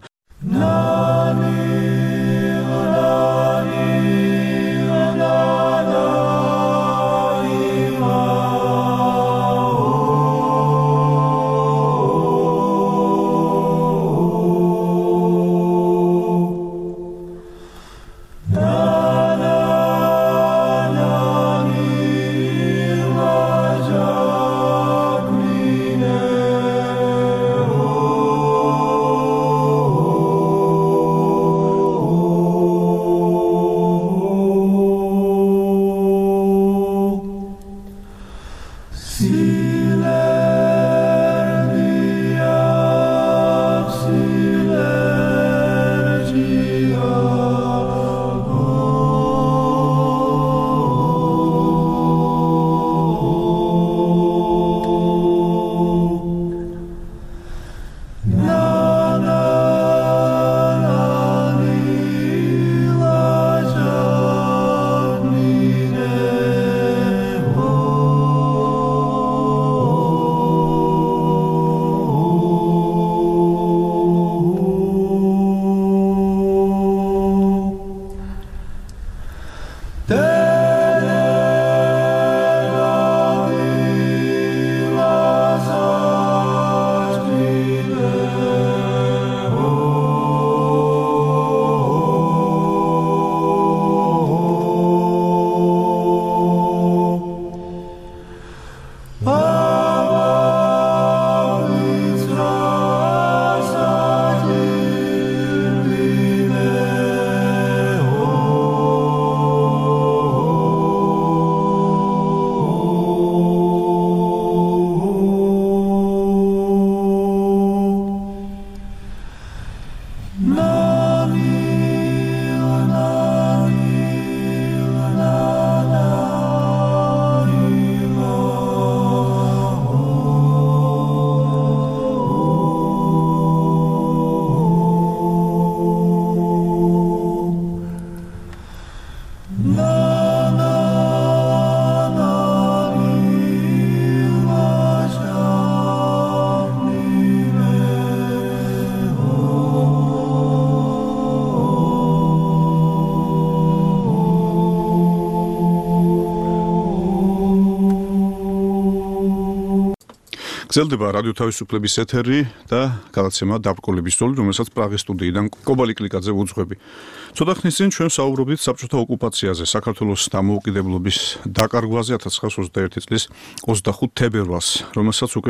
C: გრძელდება რადიო თავისუფლების ეთერი და გადაცემა დაბრკოლების სტოლი, რომელსაც პრაღის სტუდიიდან კობალი კლიკაძე უძღვები. ცოტა ხნის წინ ჩვენ საუბრობდით საბჭოთა ოკუპაციაზე, საქართველოს დამოუკიდებლობის დაკარგვაზე 1921 წლის 25 თებერვალს, რომელსაც უკვე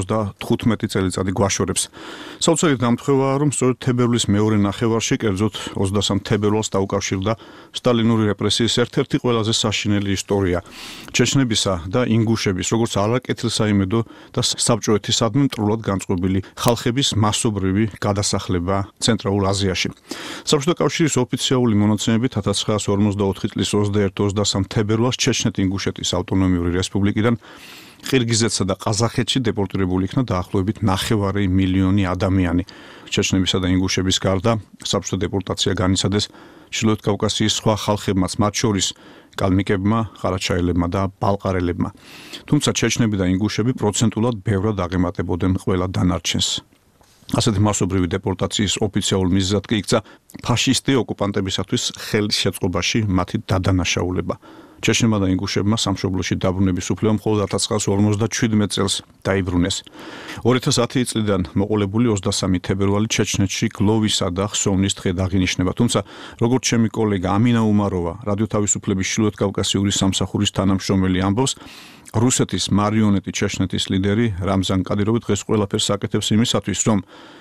C: 95 წელიწადი გვაშორებს. საოცარი დამთხევაა, რომ სწორედ თებერვლის მეორე ნახევარში, კერძოდ 23 თებერვალს დაუკავშირდა სტალინური რეპრესიის ერთ-ერთი ყველაზე საშინელი ისტორია ჩეჩნებისა და ინგუშების, როგორც არაკეთილსაიმედო და საბჭოეთისადმი მტრულად განწყობილი ხალხების მასობრივი გადასახლება ცენტრალურ აზიაში. საბჭოთა კავშირის ოფიციალური მონაცემებით 1954 წლის 21-23 თებერვალს ჩეჩნეთ-ინგუშეთის ავტონომიური რესპუბლიკიდან ყირგიზეთსა და ყაზახეთში დეპორტირებული იქნა დაახლოებით 9 მილიონი ადამიანი. ჩეჩნებისა და ინგუშების გარდა საბჭოთა დეპორტაცია განიცადეს ჩრდილოეთ კავკასიის სხვა ხალხებმაც, მათ შორის კალმიკებმა, ყარაჩაელებმა და ბალყარელებმა. თუმცა ჩეჩნები და ინგუშები პროცენტულად ბევრად აღემატებოდნენ ყველა დანარჩენს. ასეთი მასობრივი დეპორტაციის ოფიციალურ მიზეზად კი იქცა ფაშისტი ოკუპანტებისათვის ხელის შეწყობაში მათი დადანაშაულება. ჩეჩნებმა და ინგუშებმა სამშობლოში დაბრუნების უფლება მხოლოდ 1957 წელს დაიბრუნეს. 2010 წლიდან მოყოლებული 23 თებერვალი ჩეჩნეთში გლოვისა და ხსოვნის დღედ აღინიშნება. თუმცა, როგორც ჩემი კოლეგა ამინა უმაროვა, რადიო თავისუფლების ჩრდილოეთ კავკასიური სამსახურის თანამშრომელი ამბობს, რუსეთის მარიონეტი ჩეჩნეთის ლიდერი რამზან კადიროვი დღეს ყველაფერს აკეთებს იმისათვის, რომ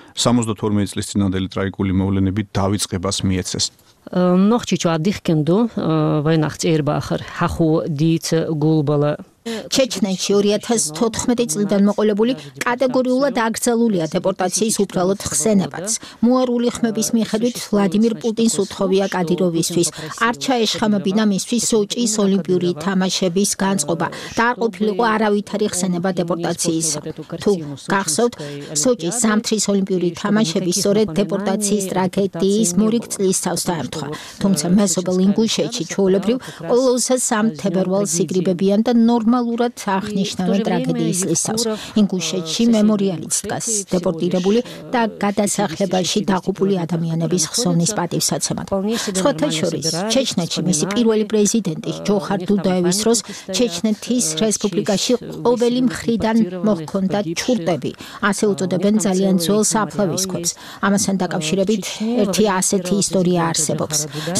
C: 72 წლის წინანდელი ტრაგიკული მოვლენები დავიწყებას მიეცეს.
G: Nog iets wat dichtkendu, Weihnachtseerbachar, Hachu, Dietz, Gulbala.
B: ჩეჩნეთში 2014 წლიდან მოყოლებული კატეგორიულად აკრძალულია დეპორტაციის უბრალოდ ხსენებაც. მოარული ხმების მიხედვით ვლადიმირ პუტინს უთხოვია კადიროვისთვის არ ჩაეშხამებინა მისთვის სოჭის ოლიმპიური თამაშების განწყობა და არ ყოფილიყო არავითარი ხსენება დეპორტაციის. თუ გახსოვთ, სოჭის ზამთრის ოლიმპიური თამაშები სწორედ დეპორტაციის ტრაგედიის მორიგ წლისთავს დაემთხვა. თუმცა მეზობელ ინგუშეთში ჩვეულებრივ ყოველ 23 თებერვალს იგრიბებიან და ნორმალურად აღნიშნავენ ტრაგედიის წლისთავს. ინგუშეთში მემორიალიც დგას დეპორტირებული და გადასახლებაში დაღუპული ადამიანების ხსოვნის პატივსაცემად. სხვათა შორის, ჩეჩნეთში მისი პირველი პრეზიდენტი ჯოხარ დუდაევის დროს ჩეჩნეთის რესპუბლიკაში ყოველი მხრიდან მოჰქონდა ჩურტები, ასე უწოდებენ ძალიან ძველ საფლავის ქვებს. ამასთან დაკავშირებით ერთი ასეთი ისტორია არსებობს.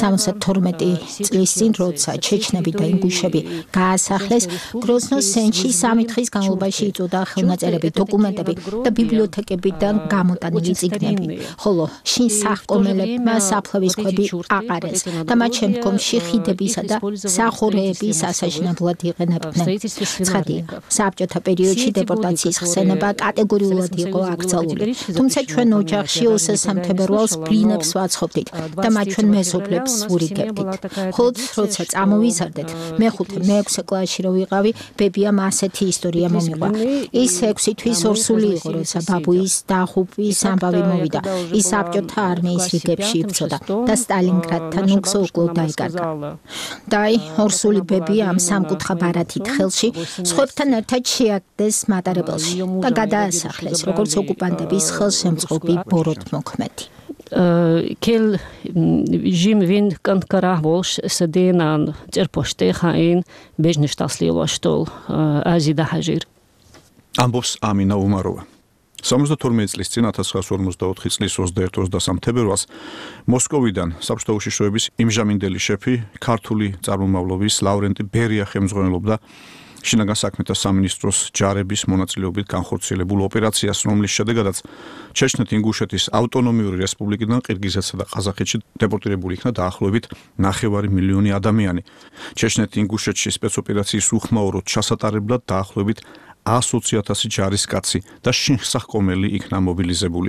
B: 72 წლის წინ, როცა ჩეჩნები და ინგუშები გაასახლეს, გროზნოს სენჩი 3 დღის განმავლობაში იწოდა ხელნაწერები, დოკუმენტები და ბიბლიოთეკებიდან გამოტანილი წიგნები, ხოლო შინ სახკომელებმა საფლავის ქვები აყარეს და მათ შემდგომში ხიდებისა და სახურეების ასაშენებლად იყენებდნენ. ცხადია, საბჭოთა პერიოდში დეპორტაციის ხსენება კატეგორიულად იყო აკრძალული, თუმცა ჩვენ ოჯახში 23 თებერვალს ბლინებს ვაცხობდით და მათ ჩვენ მეზობლებს ვურიგებდით. ხოლო როცა წამოვიზარდეთ, მე-6 კლასში რო ვიყავი, ბებიამ ასეთი ისტორია მომიყვა. ის 6 თვის ორსული იყო, როცა ბაბუის დაღუპვის ამბავი მოვიდა. ის საბჭოთა არმიის რიგებში იბრძოდა და სტალინგრადთან უგზო-უგლოდ დაიკარგა. დაი, ორსული ბები ამ სამკუთხა ბარათით ხელში სხვებთან ერთად შეაგდეს მატარებელში და გადაასახლეს, როგორც ოკუპანტების ხელშემწყობი ბოროტმოქმედი.
G: Kel Jim Win Kankara Volš Sadenan Cerpošte Hain Bejneštaslielo Stol Azida Hajir.
C: ამბობს ამინა უმაროვა. 72 წლის წინ 1954 წლის 21-23 თებერვალს მოსკოვიდან საბჭოთა უშიშროების იმჟამინდელი შეფი ქართული წარმომავლობის ლავრენტი ბერია ხელმძღვანელობდა შინაგან საქმეთა სამინისტროს ჯარების მონაწილეობით განხორციელებულ ოპერაციას, რომლის შედეგადაც ჩეჩნეთ-ინგუშეთის ავტონომიური რესპუბლიკიდან ყირგიზეთსა და ყაზახეთში დეპორტირებული იქნა დაახლოებით 9 მილიონი ადამიანი. ჩეჩნეთ-ინგუშეთში სპეცოპერაციის უხმაუროდ ჩასატარებლად დაახლოებით 120,000 ჯარისკაცი და შინსახკომელი იქნა მობილიზებული.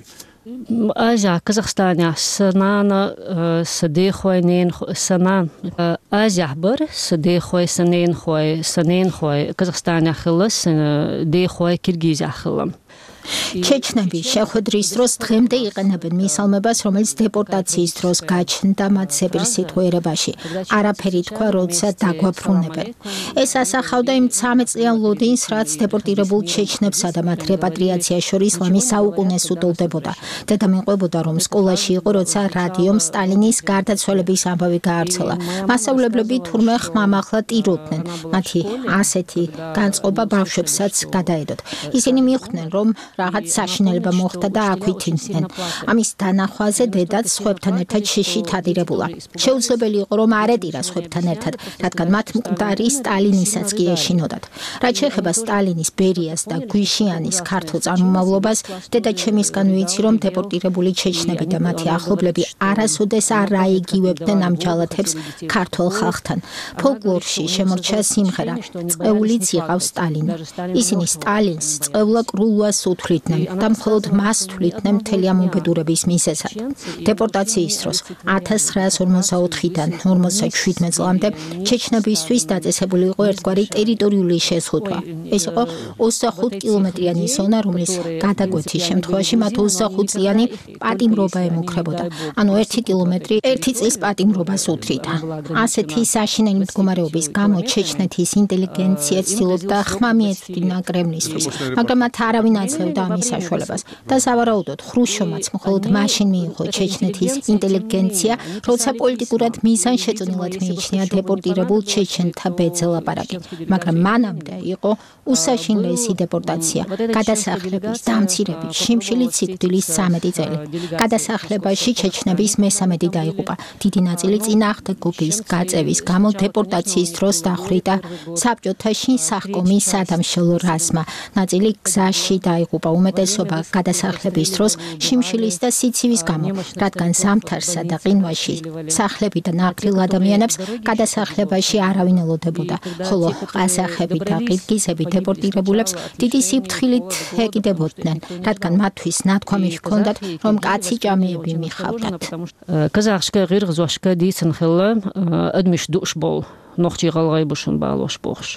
G: Азия, Казахстане, Санана, Садехойнен, Санан, Азия бар, Садехой, Саненхой, Казахстане хылыс, Дехой, Киргизия хылым.
B: ჩეჩნები შეხვედრის დროს დღემდე იყენებენ მისალმებას, რომელიც დეპორტაციის დროს გაჩნდა მათ სეპირის სიტყვიერებაში. არაფერი თქვა, როცა დაგვაფრუნებენ. ეს ასახავდა იმ 13 წლიან ლოდინს, რაც დეპორტირებულ ჩეჩნებსა და მათ რეპატრიაციას შორის ლამი საუკუნეს უტოლდებოდა. დედა მიყვებოდა, რომ სკოლაში იყო, როცა რადიომ სტალინის გარდაცვალების ამბავი გაავრცელა. მასწავლებლები თურმე ხმამაღლა ტიროდნენ. მათი ასეთი განწყობა ბავშვებსაც გადაედოთ. ისინი მიხვდნენ, რომ რაღაც საშინელება მოხდა და აქვითინდნენ. ამის დანახვაზე დედაც სხვებთან ერთად შიში თადირებულა. შეუძლებელი იყო, რომ არ ეტირა სხვებთან ერთად, რადგან მათ მკვდარი სტალინისაც კი ეშინოდათ. რაც შეეხება სტალინის, ბერიას და გვიშიანის ქართულ წარმომავლობას, დედა ჩემისგან ვიცი, რომ დეპორტირებული ჩეჩნები და მათი ახლობლები არასოდეს არ აიგივებდნენ ამ ჯალათებს ქართულ ხალხთან. ფოლკლორში შემორჩა სიმღერა „წყეულიც იყავს სტალინი“. ისინი სტალინს წყევლა კრულვას უთვლიდნენ და მხოლოდ მას თვლიდნენ მთელი ამ უბედურების მიზეზად. დეპორტაციის დროს 1944-დან 57 წლამდე ჩეჩნებისთვის დაწესებული იყო ერთგვარი ტერიტორიული შეზღუდვა. ეს იყო 25 კილომეტრიანი ზონა, რომლის გადაკვეთის შემთხვევაში მათ 25 წლიანი პატიმრობა ემუქრებოდა. ანუ 1 კილომეტრი 1 წლის პატიმრობას უთრიდა. ასეთი საშინელი მდგომარეობის გამო ჩეჩნეთის ინტელიგენცია ცდილობდა ხმა მიეწვდინა კრემლისთვის, მაგრამ მათ არავინ აძლევდა ამის საშუალებას. და სავარაუდოდ ხრუშჩოვმაც მხოლოდ მაშინ მიიღო ჩეჩნეთის ინტელიგენცია, როცა პოლიტიკურად მიზანშეწონილად მიიჩნია დეპორტირებულ ჩეჩენთა ბეძ ლაპარაკი. მაგრამ მანამდე იყო უსაშინლესი დეპორტაცია, გადასახლების, დამცირების, შიმშილით სიკვდილის 13 წელი. გადასახლებაში ჩეჩნების მესამედი დაიღუპა. დიდი ნაწილი წინააღმდეგობის გაწევის გამო დეპორტაციის დროს დახვრიტა საბჭოთა შინსახკომის სადამშრალო რაზმმა. ნაწილი გზაში დაიღუპა, უმეტესობა გადასახლების დროს შიმშილის და სიცივის გამო, რადგან ზამთარსა და ყინვაში სახლებიდან აღგრილ ადამიანებს გადასახლებაში არავინ ელოდებოდა, ხოლო ყაზახები და ყირგიზები დეპორტირებულებს დიდი სიფრთხილით ეკიდებოდნენ, რადგან მათთვის ნათქვამი ჰქონდათ, რომ კაცი ჭამიები მიხავდათ.
G: Казахская гыргызошка дейсін хылы әдмеш душ бол, ноқчи ғалғайбушын бағалош боғыш.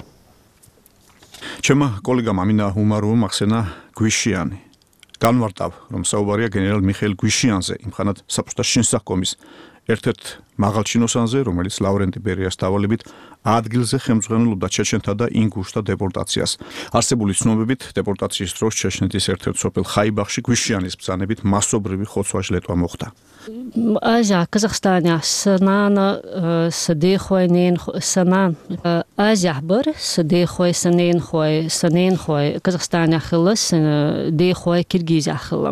C: ჩემმა კოლეგამ ამინა უმაროვым ახსენა გვიშიანი. განვარტავ, რომ საუბარია გენერალ მიხეილ გვიშიანზე, იმხანად საბჭოთა შინსახკომის ერთ-ერთ მაღალჩინოსანზე, რომელიც ლავრენტი ბერიას დავალებით ადგილზე ხელმძღვანელობდა ჩეჩენთა და ინგუშთა დეპორტაციას. არსებული ცნობებით, დეპორტაციის დროს ჩეჩნეთის ერთ-ერთ სოფელ ხაიბახში გვიშიანის ბრძანებით მასობრივი ხოცვა-ჟლეტვა მოხდა.
G: Азия, Казахстане, санана садехойнен санан Азия бар садехой саненхой Казахстане хылыс дехой Киргизия хылым.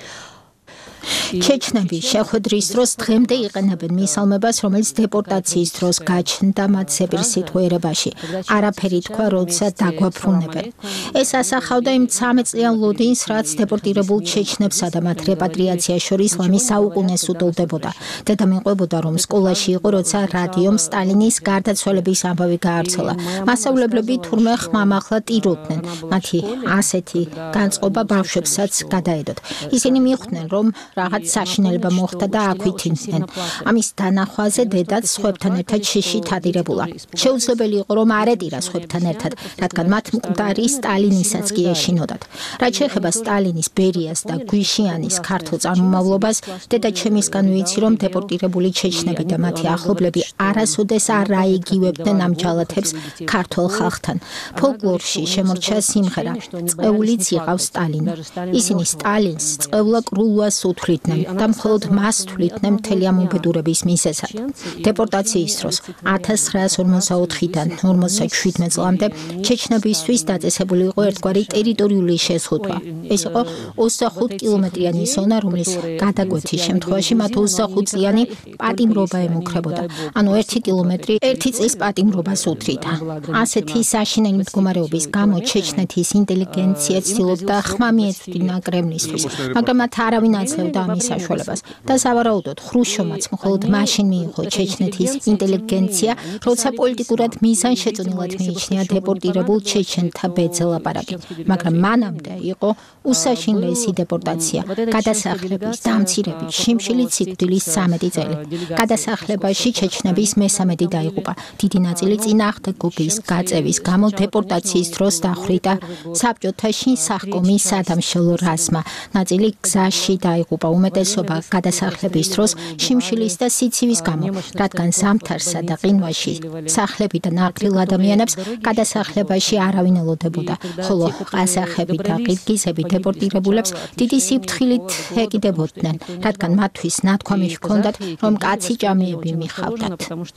B: ჩეჩნები შეხვედრის დროს დღემდე იყენებენ მისალმებას, რომელიც დეპორტაციის დროს გაჩნდა მათ სეპირის სიტყვიერებაში. არაფერი თქვა, როცა დაგვაფრუნებენ. ეს ასახავდა იმ 13 წლიან ლოდინს, რაც დეპორტირებულ ჩეჩნებსა და მათ რეპატრიაციას შორის ლამი საუკუნეს უტოლდებოდა. დედა მიყვებოდა, რომ სკოლაში იყო, როცა რადიომ სტალინის გარდაცვალების ამბავი გაავრცელა. მასწავლებლები თურმე ხმამაღლა ტიროდნენ. მათი ასეთი განწყობა ბავშვებსაც გადაედოთ. ისინი მიხვდნენ, რომ რაღაც საშინელება მოხდა და აქვითინდნენ. ამის დანახვაზე დედაც სხვებთან ერთად შიში თადირებულა. შეუძლებელი იყო, რომ არ ეტირა სხვებთან ერთად, რადგან მათ მკვდარი სტალინისაც კი ეშინოდათ. რაც შეეხება სტალინის, ბერიას და გვიშიანის ქართულ წარმომავლობას, დედა ჩემისგან ვიცი, რომ დეპორტირებული ჩეჩნები და მათი ახლობლები არასოდეს არ აიგივებდნენ ამ ჯალათებს ქართულ ხალხთან. ფოლკლორში შემორჩა სიმღერა „წყეულიც იყავს სტალინი“. ისინი სტალინს წყევლა კრულვას უთვლიდნენ და მხოლოდ მას თვლიდნენ მთელი ამ უბედურების მიზეზად. დეპორტაციის დროს 1944-დან 57 წლამდე ჩეჩნებისთვის დაწესებული იყო ერთგვარი ტერიტორიული შეზღუდვა. ეს იყო 25 კილომეტრიანი ზონა, რომლის გადაკვეთის შემთხვევაში მათ 25 წლიანი პატიმრობა ემუქრებოდა. ანუ 1 კილომეტრი 1 წლის პატიმრობას უთრიდა. ასეთი საშინელი მდგომარეობის გამო ჩეჩნეთის ინტელიგენცია ცდილობდა ხმა მიეწვდინა კრემლისთვის, მაგრამ მათ არავინ აძლევდა ამის მის საშუალებას და სავარაუდოდ ხრუშჩოვმაც მხოლოდ მაშინ მიიღო ჩეჩნეთის ინტელიგენცია, როცა პოლიტიკურად მიზანშეწონილად მიიჩნია დეპორტირებულ ჩეჩენთა ბედზე ლაპარაკი, მაგრამ მანამდე იყო უსაშინლესი დეპორტაცია, გადასახლების, დამცირების, შიმშილით სიკვდილის 13 წელი. გადასახლებაში ჩეჩნების მესამედი დაიღუპა. დიდი ნაწილი წინააღმდეგობის გაწევის გამო დეპორტაციის დროს დახვრიტა საბჭოთა შინსახკომის სადამშრალო რაზმმა. ნაწილი გზაში დაიღუპა, უმეტესობა გადასახლების დროს შიმშილის და სიცივის გამო, რადგან ზამთარსა და ყინვაში სახლებიდან აყრილ ადამიანებს გადასახლებაში არავინ ელოდებოდა, ხოლო ყაზახები და ყირგიზები დეპორტირებულებს დიდი სიფრთხილით ეკიდებოდნენ, რადგან მათთვის ნათქვამი ჰქონდათ, რომ კაცი ჭამიები მიხავდათ.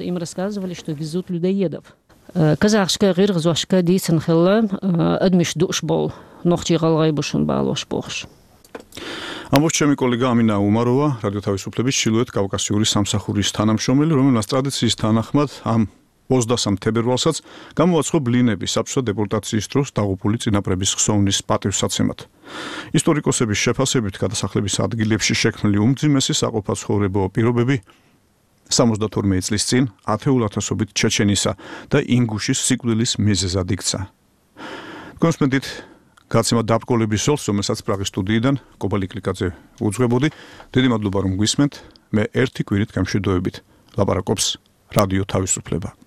G: Казахская рыргызошка дейсін хылы, әдмеш душ бол, ноқчи ғалғайбушын бағалош боғыш.
C: ამბობს ჩემი კოლეგა ამინა უმაროვა, რადიო თავისუფლების ჩრდილოეთ კავკასიური სამსახურის თანამშრომელი, რომელსაც ტრადიციის თანახმად ამ 23 თებერვალსაც გამოაცხო ბლინები საბჭოთა დეპორტაციის დროს დაღუპული წინაპრების ხსოვნის პატივსაცემად. ისტორიკოსების შეფასებით გადასახლების ადგილებში შექმნილი უმძიმესი საყოფაცხოვრებო პირობები 72 წლის წინ ათეულათასობით ჩეჩენისა და ინგუშის სიკვდილის მიზეზად იქცა. კონსპენდით გაცემა დაბრკოლების სოლს, რომელსაც პრაღის სტუდიიდან კობალი კლიკაძე უძღვებოდი. დიდი მადლობა რომ გვისმენთ. მე ერთი კვირით გამშვიდობებით ლაპარაკობს რადიო თავისუფლება.